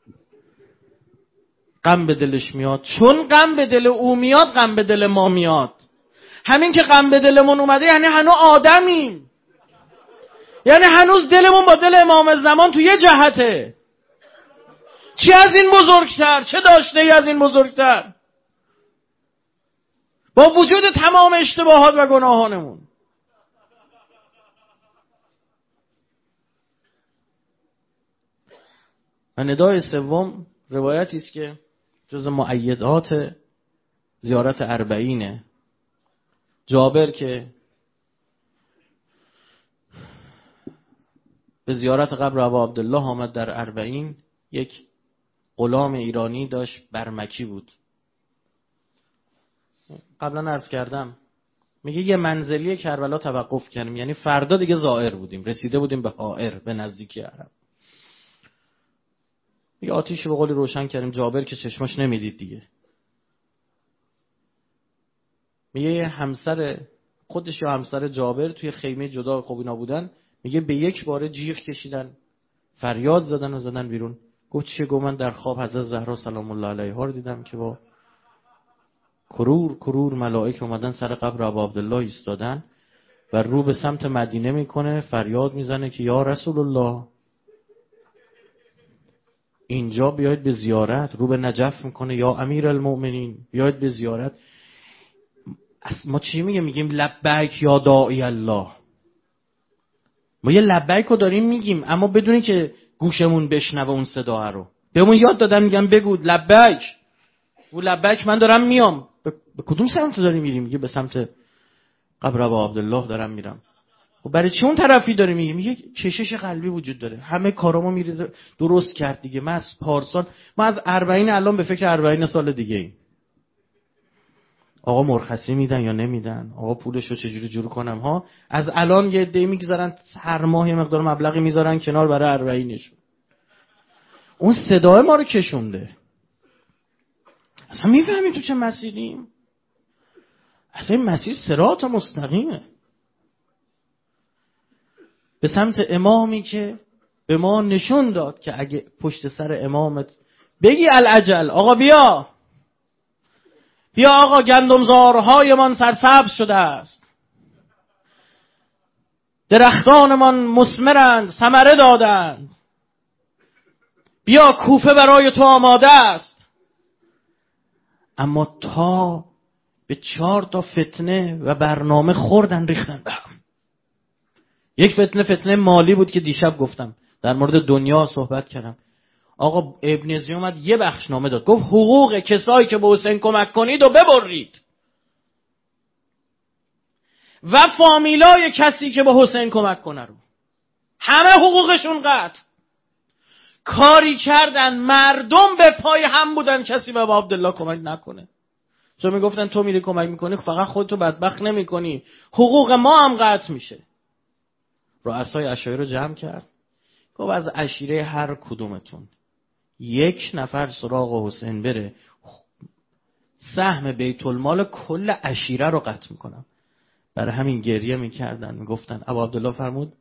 غم به دلش میاد، چون غم به دل او میاد غم به دل ما میاد. همین که غم به دلمون اومده یعنی هنوز آدمیم، یعنی هنوز دلمون با دل امام زمان تو یه جهته. چی از این بزرگتر؟ چه داشته ای از این بزرگتر؟ با وجود تمام اشتباهات و گناهانمون. و ندای سوم روایتی است که جز مؤیدات زیارت اربعینه. جابر که به زیارت قبر ابا عبدالله آمد در اربعین، یک غلام ایرانی داشت برمکی بود. قبلا عرض کردم میگه یه منزلی کربلا توقف کردیم، یعنی فردا دیگه زائر بودیم، رسیده بودیم به حائر، به نزدیکی عرب. میگه آتیش به قولی روشن کردیم. جابر که چشماش نمیدید دیگه، میگه همسر خودش یا همسر جابر توی خیمه جدا خوابینا بودن، میگه به یک باره جیغ کشیدن، فریاد زدن و زدن بیرون. گفت چیه؟ گفت من در خواب حضرت زهرا سلام الله علیها رو دیدم که با کرور کرور ملائک اومدن سر قبر ابا عبدالله ایستادن و رو به سمت مدینه میکنه، فریاد میزنه که یا رسول الله اینجا بیاید به زیارت. رو به نجف میکنه یا امیر المؤمنین بیاید به زیارت. ما چی میگه؟ میگیم لبیک یا داعی الله. ما یه لبیک رو داریم میگیم اما بدونی که گوشمون بشنوه اون صدا رو. بهمون یاد دادن میگم بگو لبیک. و لبیک من دارم میام. به کدوم سمت داری میری؟ میگه به سمت قبر ابا عبدالله دارم میرم. و برای چه اون طرفی داری میگی؟ میگه کشش قلبی وجود داره، همه کارامو میریزه درست کرد دیگه. من از پارسال، ما از اربعین الان به فکر اربعین سال دیگه ایم. آقا مرخصی میدن یا نمیدن؟ آقا پولشو چجوری جور کنم ها؟ از الان یه عده‌ای میگذارن هر ماه یه مقدار مبلغی میذارن کنار برای اربعینشون. اون صدای ما رو کشونده. اصلا میفهمی تو چه مسیریم؟ اصلا این مسیر صراط مستقیمه به سمت امامی که به ما نشون داد که اگه پشت سر امامت بگی العجل، آقا بیا بیا آقا گندمزارهای من سرسبز شده است، درختانمان مثمرند ثمره دادند، بیا کوفه برای تو آماده است. اما تا به چهار تا فتنه و برنامه خوردن ریختن به هم. یک فتنه فتنه مالی بود که دیشب گفتم در مورد دنیا صحبت کردم. آقا ابن زیاد اومد یه بخشنامه داد، گفت حقوق کسایی که به حسین کمک کنید و ببرید و فامیلای کسی که به حسین کمک کنه رو همه حقوقشون قطع. کاری کردن مردم به پای هم بودن کسی به عبدالله کمک نکنه. چون میگفتن تو میری کمک میکنی فقط خودتو بدبخت نمیکنی، حقوق ما هم قطع میشه. رؤسای عشایره رو جمع کرد، گفت از عشیره هر کدومتون یک نفر سراغ حسین بره، سهم بیت المال کل عشیره رو قطع میکنم. برای همین گریه میکردن، میگفتن ابا عبدالله فرمود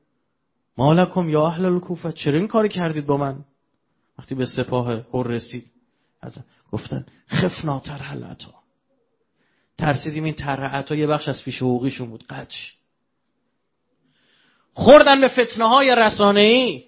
مالکم یا اهل الکوفه، چرا این کاری کردید با من؟ وقتی به سپاه هر رسید گفتن خفنا طرح العطا، ترسیدیم این طرح عطا یه بخش از فیش حقوقیشون بود قطع. خوردن به فتنه های رسانه‌ای،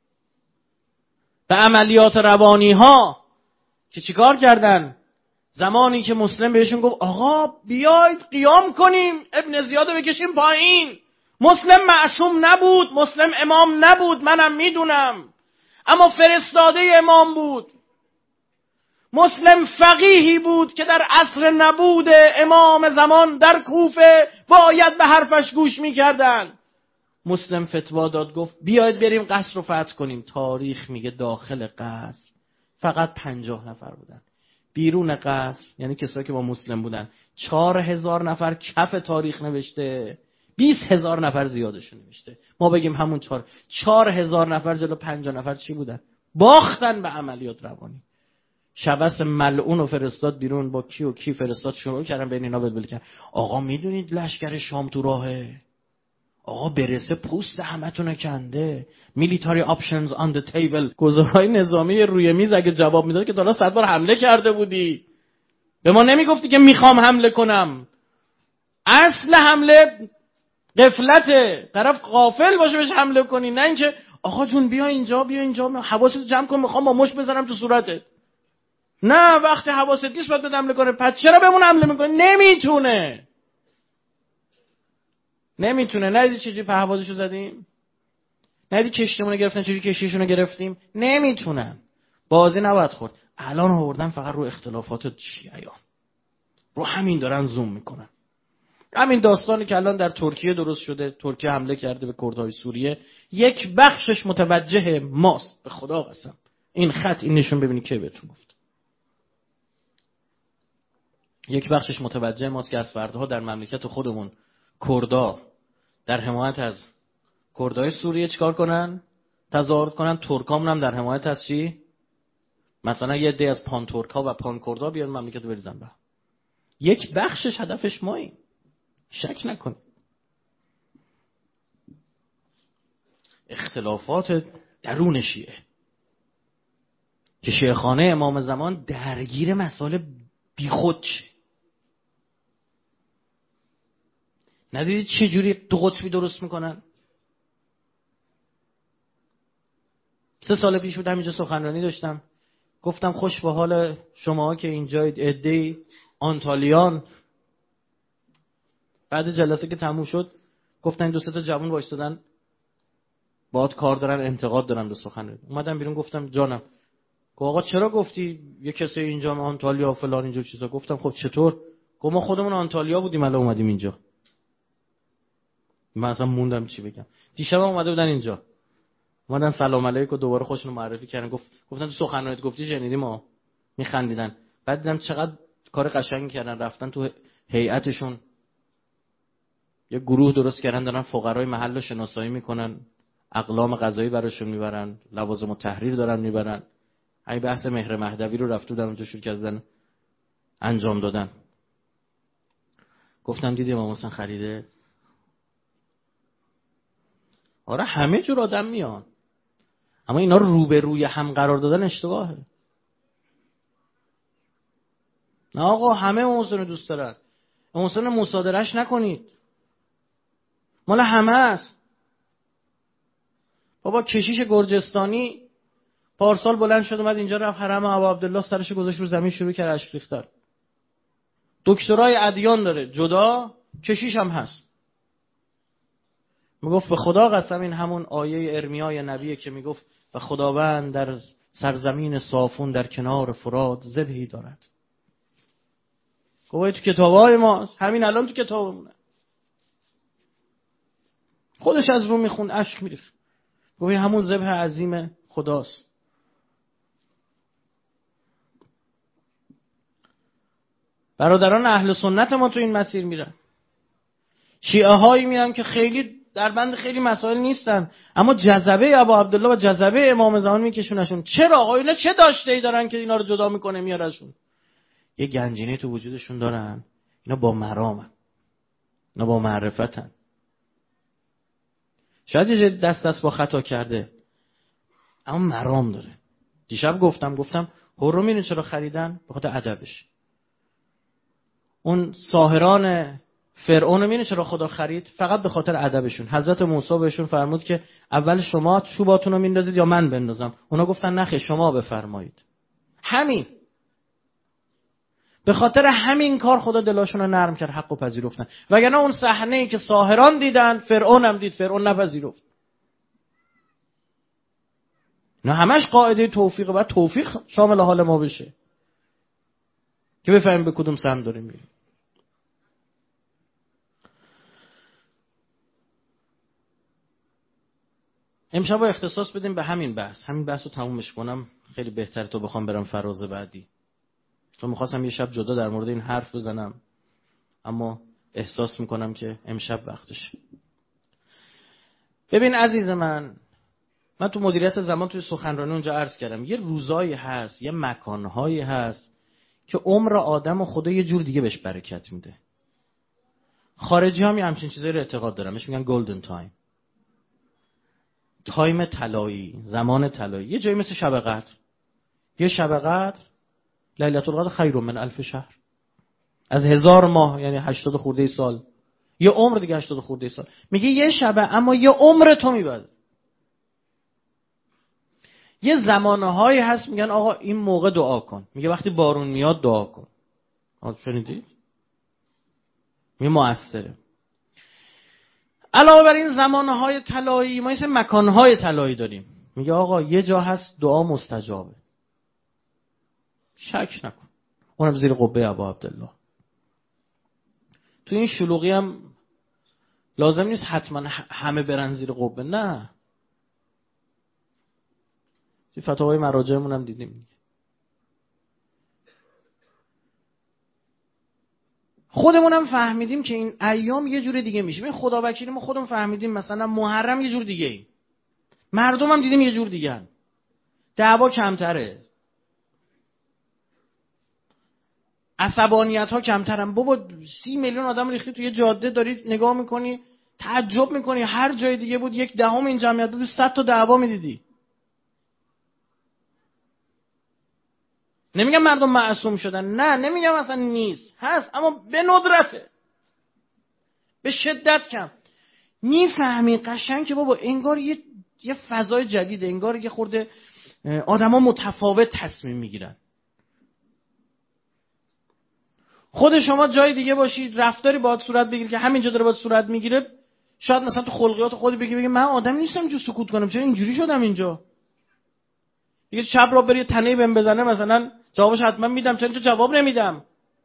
به عملیات روانی ها که چیکار کردن؟ زمانی که مسلم بهشون گفت آقا بیاید قیام کنیم، ابن زیادو بکشیم پایین، مسلم معصوم نبود، مسلم امام نبود، منم میدونم، اما فرستاده امام بود. مسلم فقیهی بود که در عصر نبود امام زمان در کوفه باید به حرفش گوش میکردن. مسلم فتوا داد، گفت بیاید بریم قصر رو فتح کنیم. تاریخ میگه داخل قصر فقط پنجاه نفر بودن، بیرون قصر یعنی کسایی که با مسلم بودن چهار هزار نفر. کف تاریخ نوشته بیست هزار نفر زیادشون نوشته. ما بگیم همون چهار چهار هزار نفر جلو پنجاه نفر چی بودن؟ باختن به عملیات روانی. شبس ملعون و فرستاد بیرون، با کی و کی فرستاد، شروع کردن بین اینا بلبل کردن. آقا میدونید لشکر شام تو راهه، آقا برسه پوست همتون کنده، میلیتاری آپشنز آن دی تیبل، گزارهای نظامی روی میز. اگه جواب میداد که تا حالا صد بار حمله کرده بودی، به ما نمیگفتی که میخوام حمله کنم. اصل حمله غفلته، طرف غافل باشه بهش حمله کنی، نه اینکه آقا جون بیا اینجا بیا اینجا حواست جمع کن میخوام با مش بزنم تو صورتت. نه وقتی حواست نیست باید حمله کنه. پس چرا بهمون حمله میکنه؟ نمیتونه نمیتونه. ندیدی چجوری پهبادشو زدیم؟ ندیدی کشتیمونو گرفتن چجوری کشتیشونو گرفتیم؟ نمیتونن. بازی نباید خورد. الان آوردن فقط رو اختلافات شیعیان، رو همین دارن زوم میکنن. همین داستانی که الان در ترکیه درست شده، ترکیه حمله کرده به کردهای سوریه، یک بخشش متوجه ماست. به خدا قسم این خط این نشون ببینی که بهتون گفت، یک بخشش متوجه ماست که از فردها در مملکت خودمون کردا در حمایت از کردهای سوریه چیکار کنن؟ تظاهرات کنن. ترکامون هم در حمایت از چی؟ مثلا یه عده از پان ترکا و پان کردا بیان مملکت رو بریزن به. یک بخشش هدفش ماییم، شک نکن. اختلافات درون شیعه که شیخانه امام زمان درگیر مسائل بیخود شه. ندیدید چه جوری دو قطبی درست میکنن؟ سه سال پیش بود همینجا سخنرانی داشتم، گفتم خوش به حال شما که اینجایید، عده‌ای آنتالیان. بعد جلسه که تموم شد گفتن این دو سه تا جوان وایسادن باهات کار دارن، انتقاد دارن به سخنرانی. اومدم بیرون گفتم جانم، گفت آقا چرا گفتی یه کسی اینجا آنتالیا و فلان اینجور چیزا؟ گفتم خب چطور؟ گفت ما خودمون آنتالیا بودیم الان اومدیم اینجا. من اصلا موندم چی بگم. دیشب اومده بودن اینجا، اومدن سلام علیک و دوباره خودشونو معرفی کردن. گفت گفتن تو سخنرانیت گفتی شنیدیم، ما میخندیدن. بعد دیدم چقدر کار قشنگی کردن، رفتن تو هیئتشون یه گروه درست کردن، دارن فقرای محل رو شناسایی میکنن، اقلام غذایی براشون میبرن، لوازم التحریر دارن میبرن. همین بحث مهر مهدوی رو رفت بودن اونجا شروع کردن انجام دادن. گفتم دیدی امام حسین خریده؟ آره همه جور آدم میان، اما اینا رو روبروی هم قرار دادن اشتباهه. نه آقا همه امام حسین رو دوست دارن، امام حسین رو مصادرهش نکنید، مال همه است. بابا کشیش گرجستانی پارسال بلند شد اومد اینجا رفت حرم ابا عبدالله، سرش گذاشت رو زمین شروع کرد اشک ریختن. دکترای ادیان داره جدا، کشیش هم هست. میگفت به خدا قسم این همون آیه ارمیای نبیه که میگفت و خداوند در سرزمین صافون در کنار فرات ذبحی دارد. گفت تو کتابای ماست، همین الان تو کتابمونه. خودش از رو میخوند اشک میریخت. گفت همون ذبح عظیم خداست. برادران اهل سنت ما تو این مسیر میرن. شیعه هایی میرن که خیلی در بند خیلی مسائل نیستن، اما جذبه ابا عبدالله و جذبه امام زمان میکشونشون. چرا آقا اینا چه داشته ای دارن که اینا رو جدا میکنه میارشون؟ یه گنجینه تو وجودشون دارن، اینا با مرامن، اینا با معرفتن. شاید یه دست دست با خطا کرده اما مرام داره. دیشب گفتم گفتم هور رو می‌دونی چرا خریدن؟ به خاطر ادبش. اون ساحران فرعون رو می‌دونی چرا خدا خرید؟ فقط به خاطر ادبشون. حضرت موسی بهشون فرمود که اول شما چوباتون رو میندازید یا من بندازم؟ اونا گفتن نه خیر شما بفرمایید. همین. به خاطر همین کار خدا دلاشون رو نرم کرد، حق و پذیرفتن. وگرنه اون صحنه‌ای که ساحران دیدن فرعون هم دید، فرعون نپذیرفت. نه همش قاعده توفیق، و توفیق شامل حال ما بشه که بفهمیم به کدوم سمت داریم میریم. امشب اختصاص بدیم به همین بحث. همین بحث رو تمومش کنم خیلی بهتره تو بخوام برم فراز بعدی. چون میخواستم یه شب جدا در مورد این حرف بزنم، اما احساس میکنم که امشب وقتش. ببین عزیز من، من تو مدیریت زمان توی سخنرانی اونجا عرض کردم یه روزایی هست، یه مکانهایی هست که عمر آدم و خدا یه جور دیگه بهش برکت میده. خارجی هم یه همچین چیزایی رو اعتقاد دارن، بهش میگن گلدن تایم، تایم طلایی، زمان طلایی. یه جایی مثل شب قدر، یه شب قدر لیلة القدر خیر من الف شهر، از هزار ماه، یعنی هشتاد خورده سال. یه عمر دیگه هشتاد خورده سال. میگه یه شبه اما یه عمر تو میبره. یه زمانهایی هست میگن آقا این موقع دعا کن. میگه وقتی بارون میاد دعا کن. آقا شنیدید؟ میگه مؤثره. علاوه بر این زمانهای طلایی ما یه مکانهای طلایی داریم. میگه آقا یه جا هست دعا مستجابه. شک نکن. اونم زیر قبه ابا عبدالله. تو این شلوغی هم لازم نیست حتما همه برن زیر قبه، نه. توی فتاوای مراجعمون هم دیدیم. خودمون هم فهمیدیم که این ایام یه جور دیگه میشه. این خدا وکیلی ما خودمون فهمیدیم مثلا محرم یه جور دیگه ای. مردم هم دیدیم یه جور دیگه هن. دعوا کمتره، عصبانیت ها کمترن. بابا سی میلیون آدم ریختی توی جاده، داری نگاه میکنی تعجب میکنی. هر جای دیگه بود یک دهم این جمعیت بود صد تا دعوا میدیدی. نمیگم مردم معصوم شدن، نه نمیگم اصلا نیست، هست، اما به ندرته، به شدت کم. میفهمی قشنگ که بابا انگار یه یه فضای جدیده، انگار یه خورده آدما متفاوت تصمیم میگیرن. خود شما جای دیگه باشید، رفتاری باهات صورت بگیره که همینجا داره باهات صورت میگیره، شاید مثلا تو خلقیات خودی بگی بگی من آدم نیستم جو سکوت کنم، چرا اینجوری شدم اینجا. دیگه شب را بری تنهی بهم بزنه مثلا جوابش حتما میدم، چرا اینجا جواب نمیدم.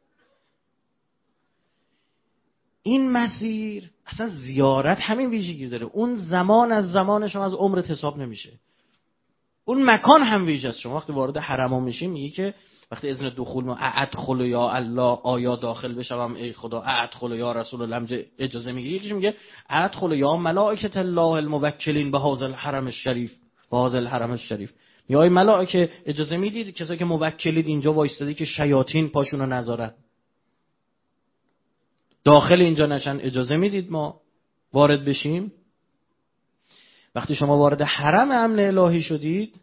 این مسیر اصلا زیارت همین ویژگی داره. اون زمان از زمان شما از عمرت حساب نمیشه. اون مکان هم ویژه است. شما وقتی وارد حرم میشی میگی که وقتی اذن دخول ما ادخل یا الله، آیا داخل بشم ای خدا، ادخل یا رسول الله اجازه میگیری. یکیش میگه ادخل یا ملائکه الله الموکلین به هذا الحرم الشریف، به هذا الحرم الشریف. یا ای ملائکه اجازه میدید کسایی که موکلید اینجا وایستادی که شیاطین پاشونو نذارن داخل اینجا نشن، اجازه میدید ما وارد بشیم. وقتی شما وارد حرم امن الهی شدید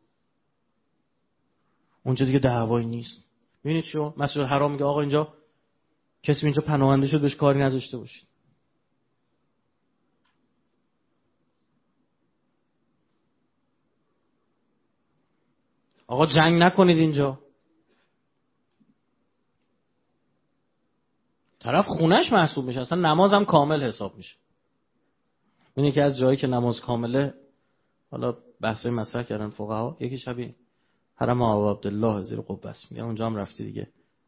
اونجا دیگه دعوایی نیست. ببینید شو مسجد الحرام میگه آقا اینجا کسی اینجا پناهنده شد بهش کاری نداشته باشید. آقا جنگ نکنید اینجا. طرف خونش محسوب میشه، اصلا نمازم کامل حساب میشه. این یکی از جایی که نماز کامله، حالا بحثای مطرح کردن فقها، یکی شبیه حرم ابا عبدالله زیر قبه است. میگن اونجا هم رفتی دیگه.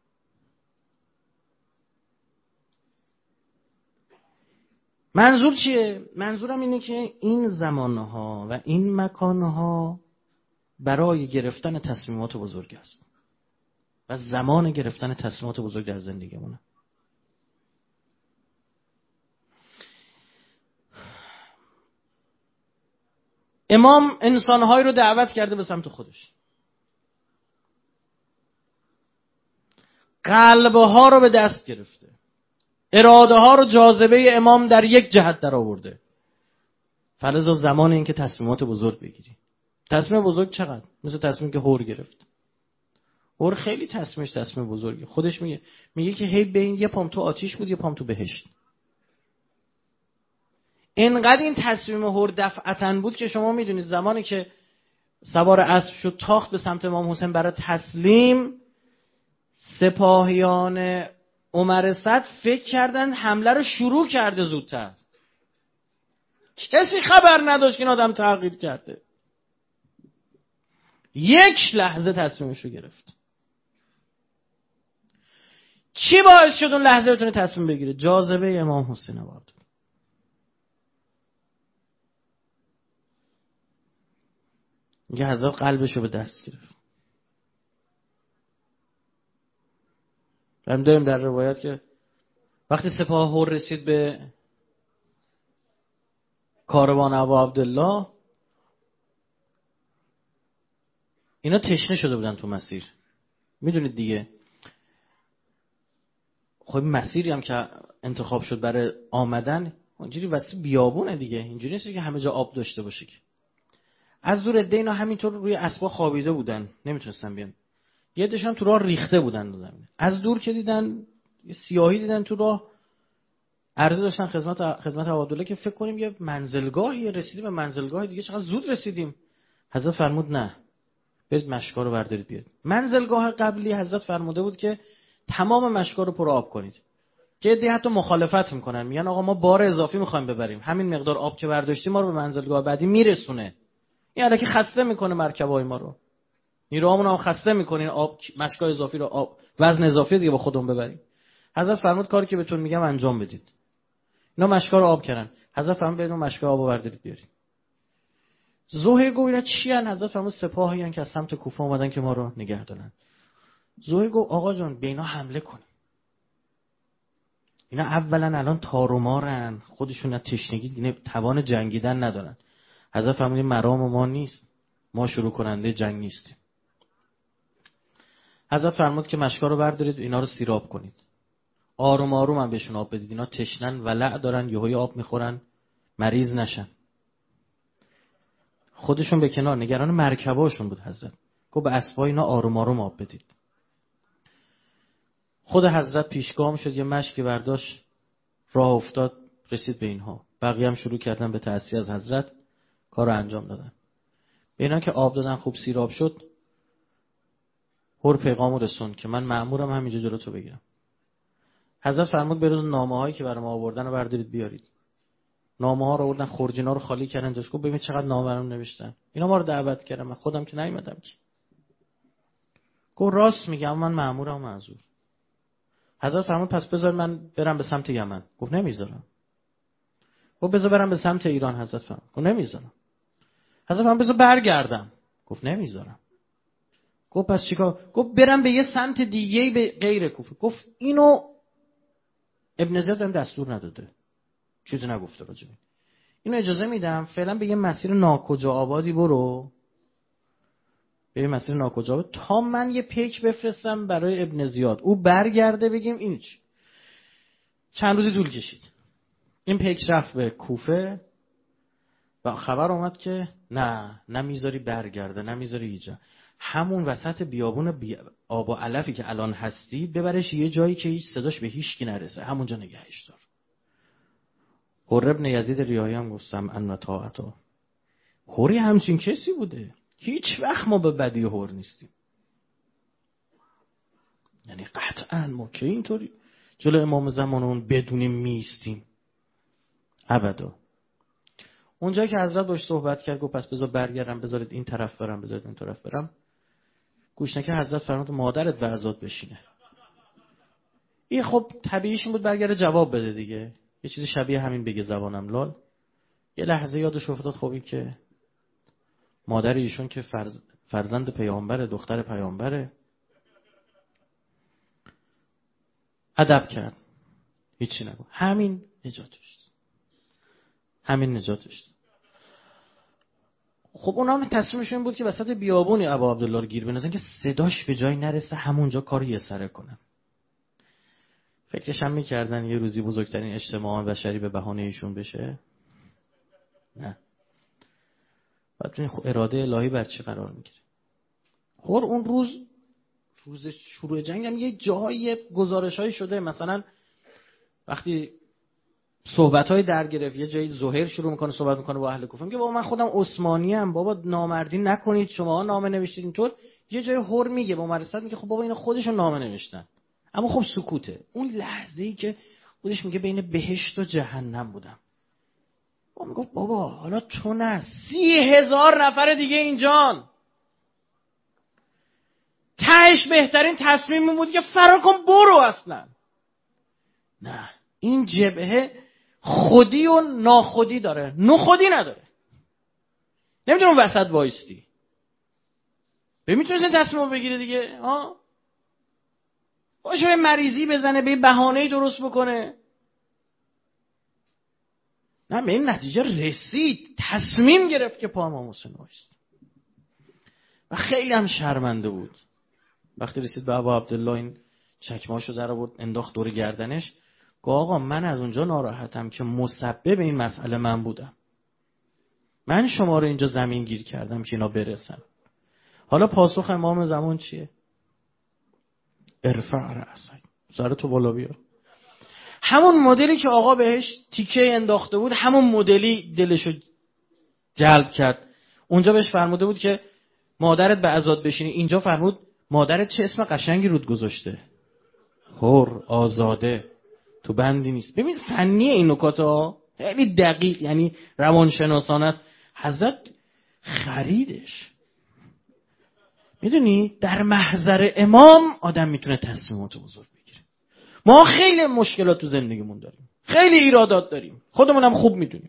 منظور چیه؟ منظورم اینه که این زمانها و این مکانها برای گرفتن تصمیمات بزرگ است و زمان گرفتن تصمیمات بزرگ در زندگیمونه. امام انسان‌های رو دعوت کرده به سمت خودش، قلب‌ها رو به دست گرفته، اراده ها رو جاذبه امام در یک جهت در آورده. فلذا زمان این که تصمیمات بزرگ بگیری. تصمیم بزرگ چقدر؟ مثل تصمیم که هور گرفت. هور خیلی تصمیمش تصمیم بزرگی. خودش میگه میگه که هی بین یه پام تو آتیش بود یه پام تو بهشت. اینقدر این تصمیم هور دفعتاً بود که شما میدونید زمانی که سوار اسب شد تاخت به سمت امام حسین برای تسلیم، سپاهیان عمر صدر فکر کردن حمله رو شروع کرده زودتر. کسی خبر نداشت که این آدم تغییر کرده. یک لحظه تصمیمش رو گرفت. چی باعث شد اون لحظه بتونه تصمیم بگیره؟ جاذبه امام حسین عبدالله. میگه حضرت قلبش رو به دست گرفت. هم داریم در روایت که وقتی سپاه هور رسید به کاروان ابا عبدالله، اینا تشنه شده بودن تو مسیر. میدونید دیگه، خب مسیری هم که انتخاب شد برای آمدن اونجوری واسه بیابونه دیگه، اینجوری نیست که همه جا آب داشته باشه که. از دور عده اینا همینطور روی اسبا خوابیده بودن، نمیتونستن بیان. یه عده‌شون هم تو راه ریخته بودن رو زمین. از دور که دیدن یه سیاهی دیدن تو راه، عرضه داشتن خدمت خدمت ابا عبدالله که فکر کنیم یه منزلگاهی رسیدیم به منزلگاه دیگه، چقدر زود رسیدیم. حضرت فرمود نه، برید مشکا رو بردارید بیارید. منزلگاه قبلی حضرت فرموده بود که تمام مشکا رو پر آب کنید. که عده‌ای حتی مخالفت میکنن، میگن آقا ما بار اضافی میخوایم ببریم، همین مقدار آب که برداشتیم ما رو به منزلگاه بعدی میرسونه. این الکی خسته میکنه مرکبای ما رو، نیروهامون هم خسته میکنین، آب مشکا اضافی رو آب وزن اضافی دیگه با خودمون ببریم. حضرت فرمود کاری که بهتون میگم انجام بدید. اینا مشکا رو آب کردن. حضرت فرمود برید اون مشکا آبو بردارید بیارید. زهیر گفت اینا چی ان؟ حضرت فرمود سپاهی ان که از سمت کوفه اومدن که ما رو نگه دارن. زهیر گفت آقا جان به اینا حمله کنیم. اینا اولا الان تار و مارن، خودشون از تشنگی توان جنگیدن ندارن. حضرت فرمود مرام ما نیست، ما شروع کننده جنگ نیستیم. حضرت فرمود که مشکا رو بردارید اینا رو سیراب کنید. آروم آروم هم بهشون آب بدید، اینا تشنن ولع دارن، یهوی آب میخورن مریض نشن. خودشون به کنار، نگران مرکباشون بود حضرت. گفت به اسبای اینا آروم آروم آب بدید. خود حضرت پیشگام شد، یه مشکی برداشت راه افتاد رسید به اینها. بقیه هم شروع کردن به تأسیه از حضرت کار رو انجام دادن. به اینا که آب دادن خوب سیراب شد، هر پیغامو رسون که من مأمورم همینجا جلو تو بگیرم. حضرت فرمود برید نامه هایی که برام آوردن رو بردارید بیارید. نامه ها رو آوردن، خورجینا رو خالی کردن جاش. گفت ببین چقدر نامه برام نوشتن، اینا ما رو دعوت کردن، من خودم که نیومدم که. گفت راست میگم من مأمورم و معذور. حضرت فرمود پس بذار من برم به سمت یمن. گفت نمیذارم. گفت بذار برم به سمت ایران. حضرت فرمود گفت نمیذارم. حضرت فرمود بذار برگردم. گفت نمیذارم. گفت پس چیکار؟ گفت برم به یه سمت دیگه به غیر کوفه. گفت اینو ابن زیاد بهم دستور نداده، چیزی نگفته راجع به اینو، اجازه میدم فعلا به یه مسیر ناکجا آبادی برو، به یه مسیر ناکجا آباد تا من یه پیک بفرستم برای ابن زیاد، او برگرده بگیم این چی. چند روزی طول کشید. این پیک رفت به کوفه و خبر اومد که نه نمیذاری برگرده، نمیذاری اینجا، همون وسط بیابون بی... آب و علفی که الان هستی ببرش یه جایی که هیچ صداش به هیچ کی نرسه، همونجا نگهش دار. حر ابن یزید ریاحی هم گفت سمعا و طاعتا. حری همچین کسی بوده، هیچ وقت ما به بدی حر نیستیم. یعنی قطعا ما که اینطوری جلو امام زمانمون بدونیم میستیم؟ ابدا. اونجا که حضرت باش صحبت کرد گفت پس بذار برگردم، بذارید این طرف برم، بذارید این طرف برم. گوش نکرد. حضرت فرمود مادرت به عزاد بشینه. این خب طبیعیش این بود برگرده جواب بده دیگه، یه چیزی شبیه همین بگه زبانم لال. یه لحظه یادش افتاد خب این که مادر ایشون که فرز... فرزند پیامبره، دختر پیامبره. ادب کرد، هیچی نگو، همین نجاتش همین نجاتش خب اونا هم تصمیمشون این بود که وسط بیابونی ابا عبدالله رو گیر بندازن که صداش به جای نرسه، همونجا کارو یه سره کنن. فکرش هم میکردن یه روزی بزرگترین اجتماع بشری به بهانه ایشون بشه. نه، بعد اراده الهی بر چی قرار میگیره. خور اون روز روز شروع جنگ هم یه جایی گزارش‌هایی شده، مثلا وقتی صحبت‌های در گرفت یه جایی زهیر شروع میکنه صحبت میکنه با اهل کوفه، میگه بابا من خودم عثمانی ام، بابا نامردی نکنید، شما نامه نوشتید اینطور. یه جای هور میگه با مرصد میگه خب بابا اینا خودشون نامه نوشتن، اما خب سکوته. اون لحظه‌ای که خودش میگه بین بهشت و جهنم بودم، با میگه بابا حالا تو نه، سی هزار نفر دیگه اینجان، تهش بهترین تصمیم بود که فرار کن برو. اصلا نه، این جبهه خودی و ناخودی داره، نخودی نداره. نمیتونه اون وسط وایستی. به میتونه این تصمیم رو بگیره دیگه. ها باشه به مریضی بزنه، به بهانه‌ای درست بکنه. نه، به این نتیجه رسید، تصمیم گرفت که پا امام حسین وایست. و خیلی هم شرمنده بود. وقتی رسید به ابا عبدالله این چکمه‌اشو در آورد انداخت دور گردنش، گفت آقا من از اونجا ناراحتم که مسبب این مسئله من بودم. من شما رو اینجا زمین گیر کردم که اینا برسن. حالا پاسخ امام زمان چیه؟ ارفع رأسک، سرتو بالا بیار. همون مدلی که آقا بهش تیکه انداخته بود، همون مدلی دلشو جلب کرد. اونجا بهش فرموده بود که مادرت به عزاد بشینی، اینجا فرمود مادرت چه اسم قشنگی رود گذاشته، حر، آزاده، تو بندی نیست. ببین فنی این نکات ها خیلی دقیق، یعنی روانشناسانه است. حضرت خریدش. میدونی در محضر امام آدم میتونه تصمیمات بزرگ بگیره. ما خیلی مشکلات تو زندگیمون داریم، خیلی ایرادات داریم، خودمونم خوب میدونیم.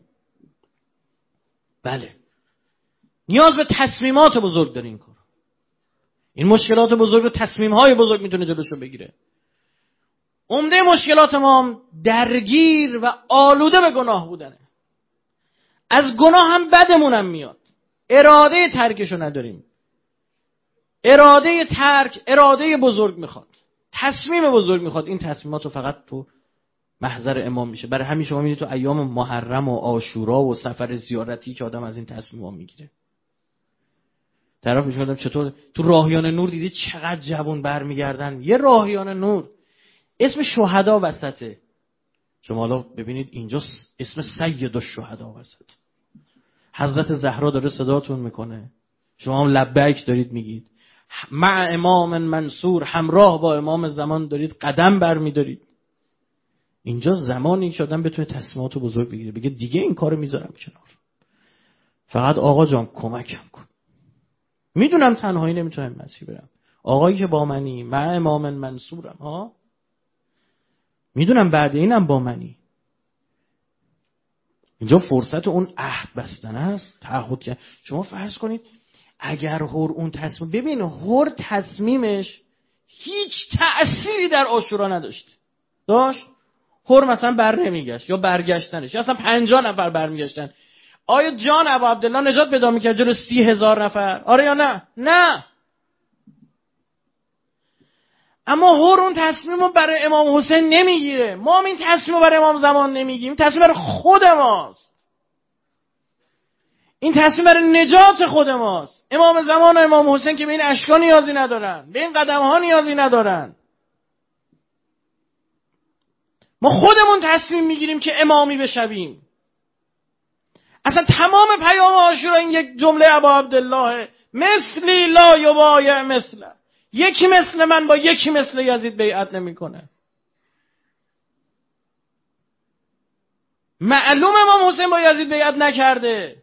بله، نیاز به تصمیمات بزرگ داره این کار. این مشکلات بزرگ و تصمیم‌های بزرگ میتونه جلوشو بگیره. عمده مشکلات ما هم درگیر و آلوده به گناه بودنه. از گناه هم بدمونم میاد، اراده ترکشو نداریم. اراده ترک اراده بزرگ میخواد، تصمیم بزرگ میخواد. این تصمیمات رو فقط تو محضر امام میشه. برای همین شما میدید تو ایام محرم و عاشورا و سفر زیارتی که آدم از این تصمیم‌ها میگیره. طرف میگه چطور تو راهیان نور دیدی چقدر جوان برمیگردن. یه راهیان نور اسم شهدا وسطه. شما حالا ببینید اینجا اسم سید الشهدا وسط. حضرت زهرا داره صداتون میکنه، شما هم لبیک دارید میگید، مع امام منصور، همراه با امام زمان دارید قدم برمیدارید. اینجا زمانی که آدم بتونه تصمیمات بزرگ بگیره، بگه دیگه این کارو میذارم کنار، فقط آقا جان کمکم کن، میدونم تنهایی نمیتونم مسیر برم، آقایی که با منی، مع امام منصورم، ها میدونم بعد اینم با منی. اینجا فرصت اون عهد بستن است، تعهد کردن. شما فرض کنید اگر هور اون تصمیم، ببین هور تصمیمش هیچ تأثیری در عاشورا نداشت. داشت هور مثلا بر نمیگشت یا برگشتنش، یا اصلا پنجاه نفر برمیگشتن، آیا جان ابا عبدالله نجات پیدا میکرد جلو سی هزار نفر؟ آره یا نه؟ نه. اما هور اون تصمیم رو برای امام حسین نمیگیره. ما هم این تصمیم رو برای امام زمان نمیگیم. تصمیم برای خود ماست. این تصمیم برای نجات خود ماست. امام زمان و امام حسین که به این اشکا نیازی ندارن، به این قدم ها نیازی ندارن. ما خودمون تصمیم میگیریم که امامی بشویم. اصلا تمام پیام عاشورا این یک جمله ابا عبدالله، مثلی لا یبایع مثله، یکی مثل من با یکی مثل یزید بیعت نمیکنه. معلوم امام حسین با یزید بیعت نکرده.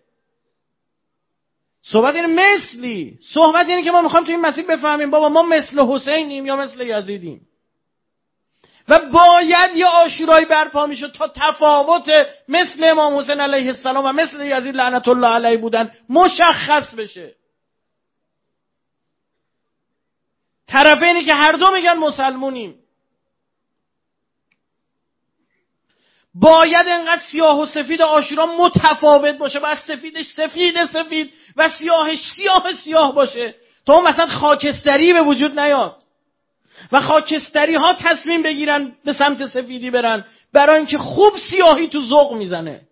صحبت اینه مثلی، صحبت اینه که ما میخوایم تو این مسیر بفهمیم بابا ما مثل حسینیم یا مثل یزیدیم. و باید یه عاشورایی برپا میشه تا تفاوت مثل امام حسین علیه السلام و مثل یزید لعنت الله علیه بودن مشخص بشه. طرفینی که هر دو میگن مسلمونیم. باید انقدر سیاه و سفید عاشورا متفاوت باشه، باید سفیدش سفید سفید و سیاهش سیاه سیاه باشه تا اون مثلا خاکستری به وجود نیاد و خاکستری ها تصمیم بگیرن به سمت سفیدی برن، برای اینکه خوب سیاهی تو ذوق میزنه.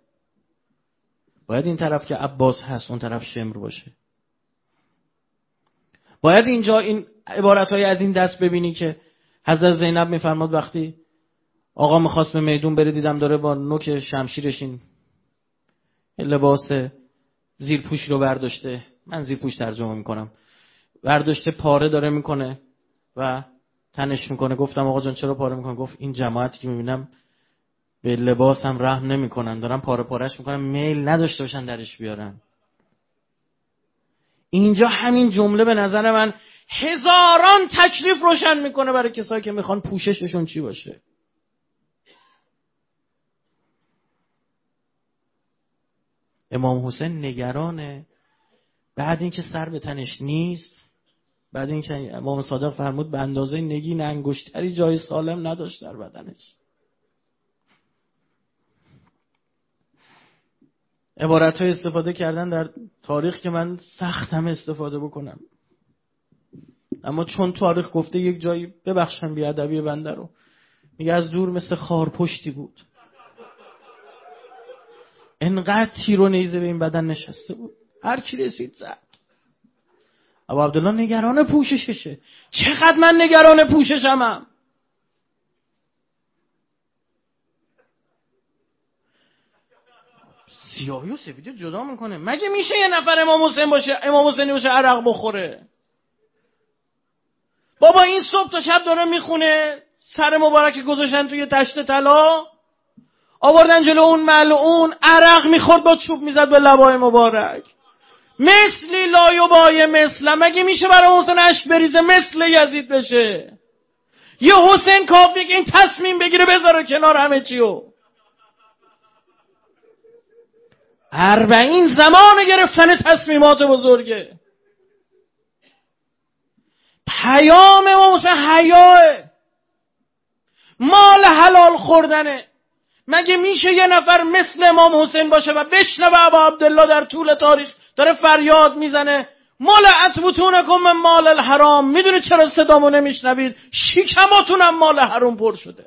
باید این طرف که عباس هست اون طرف شمر باشه. باید اینجا این عبارتهای از این دست ببینی که حضرت زینب میفرماد وقتی آقا میخواست به میدون بره، دیدم داره با نوک شمشیرش این لباس زیرپوش رو برداشته، من زیرپوش ترجمه میکنم، برداشته پاره داره میکنه و تنش میکنه. گفتم آقا جان چرا پاره میکنه؟ گفت این جماعتی که میبینم به لباسم رحم نمیکنن، دارن پاره پارهش میکنن، میل نداشته باشن درش بیارن. اینجا همین جمله به نظر من هزاران تکلیف روشن میکنه برای کسایی که میخوان پوشششون چی باشه. امام حسین نگرانه بعد اینکه سر به تنش نیست، بعد اینکه امام صادق فرمود به اندازه نگین انگشتری جای سالم نداشت در بدنش. عبارت‌های استفاده کردن در تاریخ که من سختم استفاده بکنم، اما چون تاریخ گفته یک جایی، ببخشم بی‌ادبی بنده رو، میگه از دور مثل خارپشتی بود، انقدر تیر و نیزه به این بدن نشسته بود، هر کی رسید زد. ابو عبدالله نگران پوشششه. چقدر من نگران پوششمم. سیاهی و سفیدی جدا میکنه. مگه میشه یه نفر امام حسین باشه، امام حسینی باشه عرق بخوره؟ بابا این صبح تا شب داره میخونه، سر مبارک گذاشتن توی تشت طلا، آوردن جلو اون ملعون، عرق میخورد با چوب میزد به لبای مبارک. مثلی لایبای مثل، مگه میشه برای حسین اشک بریزه مثل یزید بشه؟ یه حسین کافیه که این تصمیم بگیره بذاره کنار همه چیو. اربعین زمان گرفتن تصمیمات بزرگه. پیام امام حسین حیاه، مال حلال خوردنه. مگه میشه یه نفر مثل امام حسین باشه و بشنوه ابا عبدالله در طول تاریخ داره فریاد میزنه ملعت بطونکم من مال الحرام؟ میدونید چرا صدامو نمیشنوید؟ شکماتونم مال حرام پر شده.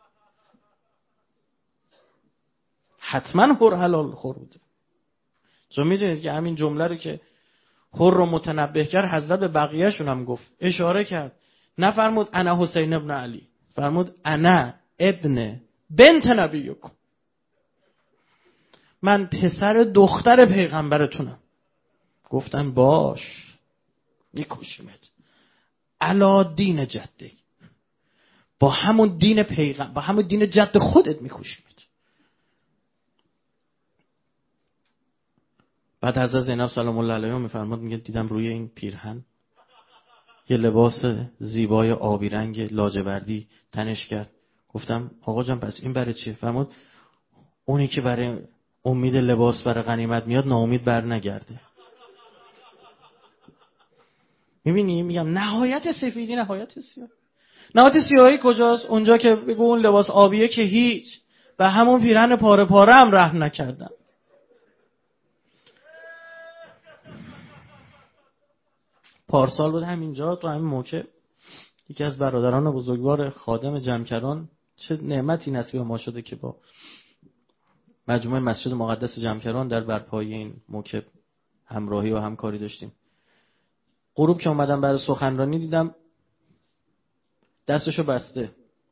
حتما هر حلال خور بوده. چون میدونید که همین جمله رو که هر رو متنبه کرد، حضرت به بقیه‌شون هم گفت، اشاره کرد. نفرمود انا حسین ابن علی، فرمود انا ابن بنت نبیکم، من پسر دختر پیغمبرتونم. گفتن باش میکشیمت علا دین جده، با همون دین پیغمبر، با همون دین جد خودت میکشیمت. بعد حضرت زینب سلام الله علیها میفرماد، میگه دیدم روی این پیرهن یه لباس زیبای آبی رنگ لاجوردی تنش کرد. گفتم آقا جان پس این برای چیه؟ فرمود اونی که برای امید لباس برای غنیمت میاد ناامید بر نگرده. میبینی میگم نهایت سفیدی نهایت سیاه. نهایت سیاهی کجاست؟ اونجا که بگو اون لباس آبیه که هیچ، و همون پیرهن پاره پاره هم رحم نکردن. پارسال بود همینجا تو همین موقع یکی از برادران بزرگوار خادم جمکران، چه نعمتی نصیب ما شده که با مجموعه مسجد مقدس جمکران در برپایی این موقع همراهی و همکاری داشتیم. غروب که اومدم برای سخنرانی دیدم دستشو بسته.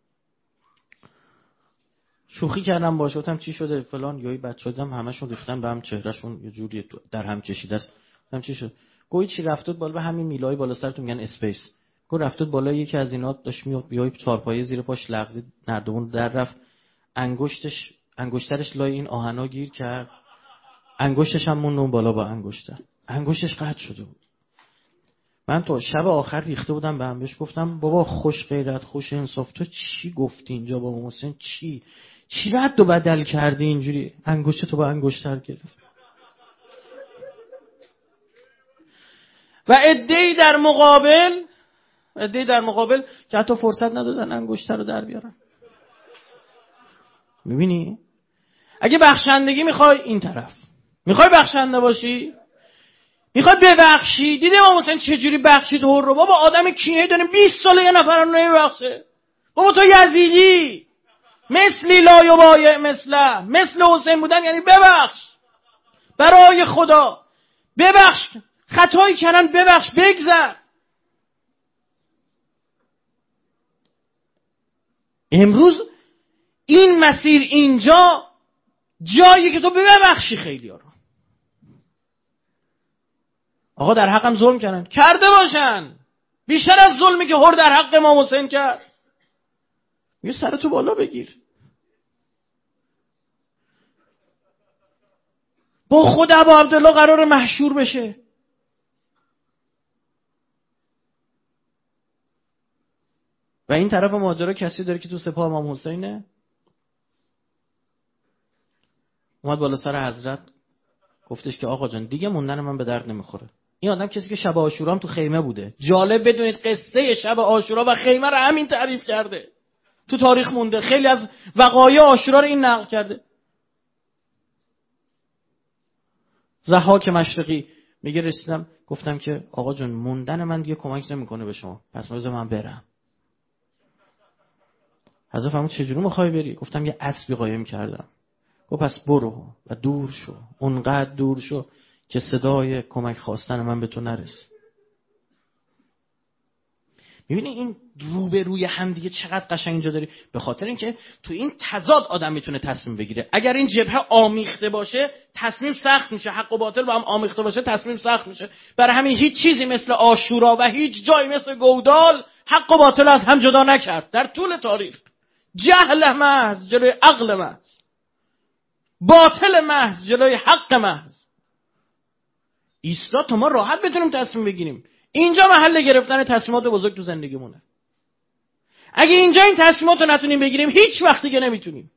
شوخی کردم باشه، گفتم چی شده فلان، یهو بچه‌ها دیدم همشون ریختن به هم، چهرهشون یه جوری در هم کشیده است. گفتم چی شد؟ گویی چی رفتود بالا به همین میلای بالا سرتون میگن اسپیس. گفت رفتود بالا یکی از اینا داشت میاد بیای چهارپایه زیر پاش لغزید، نردبون در رفت، انگشتش انگشترش لای این آهنا گیر کرد، انگشتش هم موند بالا با انگشتر، انگشتش قطع شده بود. من تو شب آخر ریخته بودم به هم، بهش گفتم بابا خوش غیرت خوش انصاف، تو چی گفتی اینجا با حسین؟ چی چی رد و بدل کردی اینجوری؟ انگشت تو با انگشتر گرفت. و عده‌ای در مقابل عده‌ای در مقابل که حتی فرصت ندادن انگشتر رو در بیارن. میبینی؟ اگه بخشندگی میخوای این طرف، میخوای بخشنده باشی، میخوای ببخشی، دیدی امام حسین چجوری بخشید هر رو؟ بابا آدم کینه‌ای داریم بیست ساله یه نفر رو نمیبخشه. بابا تو یزیدی مثلی لا یبایع مثله، مثل حسین بودن یعنی ببخش برای خدا، ببخش خطایی کردن، ببخش بگذر. امروز این مسیر اینجا جایی که تو ببخشی خیلی ها رو. آقا در حقم ظلم کردن، کرده باشن، بیشتر از ظلمی که هر در حق امام حسین کرد. یه سرتو بالا بگیر، با خود ابا عبدالله قرار محشور بشه. و این طرف ماجرا کسی داره که تو سپاه امام حسینه؟ اومد بالا سر حضرت گفتش که آقا جان دیگه موندن من به درد نمیخوره. این آدم کسی که شب عاشورا هم تو خیمه بوده. جالب بدونید قصه شب عاشورا و خیمه رو همین تعریف کرده، تو تاریخ مونده، خیلی از وقایع عاشورا رو این نقل کرده. ضحاک مشرقی میگه رسیدم گفتم که آقا جان موندن من دیگه کمک نمیکنه به شما، پس بذار من برم. حضرت فرمود چجوری میخوای بری؟ گفتم یه اسبی قایم کردم. گفت پس برو و دور شو، اونقدر دور شو که صدای کمک خواستن من به تو نرسه. میبینی این روبروی هم دیگه چقدر قشنگ اینجا داری؟ به خاطر اینکه تو این تضاد آدم میتونه تصمیم بگیره. اگر این جبهه آمیخته باشه تصمیم سخت میشه، حق و باطل با هم آمیخته باشه تصمیم سخت میشه. برای همین هیچ چیزی مثل عاشورا و هیچ جایی مثل گودال حق و باطل از هم جدا نکرد در طول تاریخ. جهل محض جلوی عقل محض، باطل محض جلوی حق محض ایستاد تا ما راحت بتونیم تصمیم بگیریم. اینجا محل گرفتن تصمیمات بزرگ تو زندگیمونه. اگه اینجا این تصمیمات رو نتونیم بگیریم هیچ وقت دیگه نمیتونیم.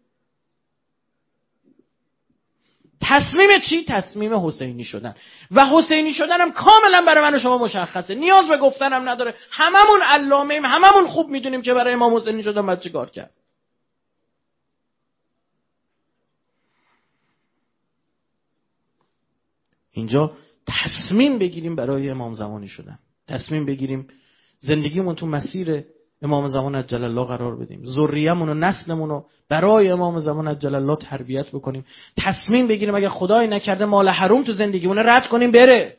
تصمیم چی؟ تصمیم حسینی شدن. و حسینی شدن هم کاملا برای من و شما مشخصه، نیاز به گفتنم نداره. هممون علامه ایم، هممون خوب میدونیم که برای امام حسینی شدن باید چه کار کرد. اینجا تصمیم بگیریم برای امام زمانی شدن، تصمیم بگیریم زندگیمون تو مسیر امام زمان عجل الله قرار بدیم، ذریه‌مون و نسلمون رو برای امام زمان عجل الله تربیت بکنیم. تصمیم بگیریم اگه خدای نکرده مال حروم تو زندگیمون رد کنیم بره.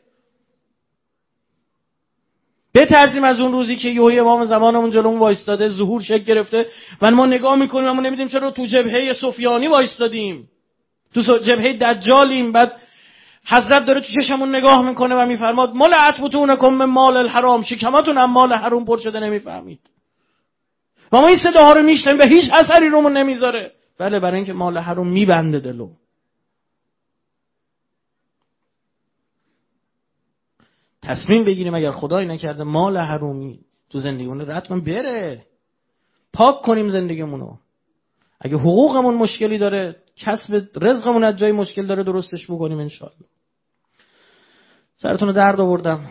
بترسیم از اون روزی که یهو امام زمانمون جلومون وایستاده، ظهور شکل گرفته و ما نگاه میکنیم اما نمیدونیم چرا تو جبهه سفیانی وایستادیم، تو جبهه دجالیم. بعد حضرت داره تو چشمون نگاه میکنه و میفرماد ملعت بطونکم من مال الحرام، شکماتون هم مال حرام پر شده نمیفهمید. و ما این صداها رو میشنیم و هیچ اثری رومون نمیذاره. بله، برای اینکه مال حرام میبنده دلو. تصمیم بگیریم اگر خدای نکرده مال حرومی تو زندگیمون رد کنیم بره، پاک کنیم زندگیمونو. اگه حقوقمون مشکلی داره، کسب رزقمون از جای مشکل داره، درستش بکنیم انشالله. سرتون رو درد آوردم.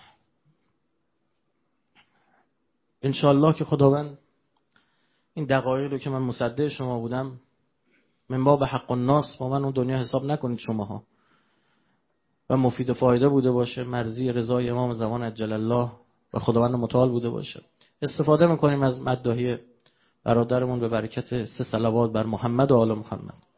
انشالله که خداوند این دقایقی رو که من مصدق شما بودم من باب حق الناس با من اون دنیا حساب نکنید شماها و مفید و فایده بوده باشه، مرضی رضای امام زمان عجل الله و خداوند متعال بوده باشه. استفاده میکنیم از مداحی برادرمون به برکت سه صلوات بر محمد و آل محمد.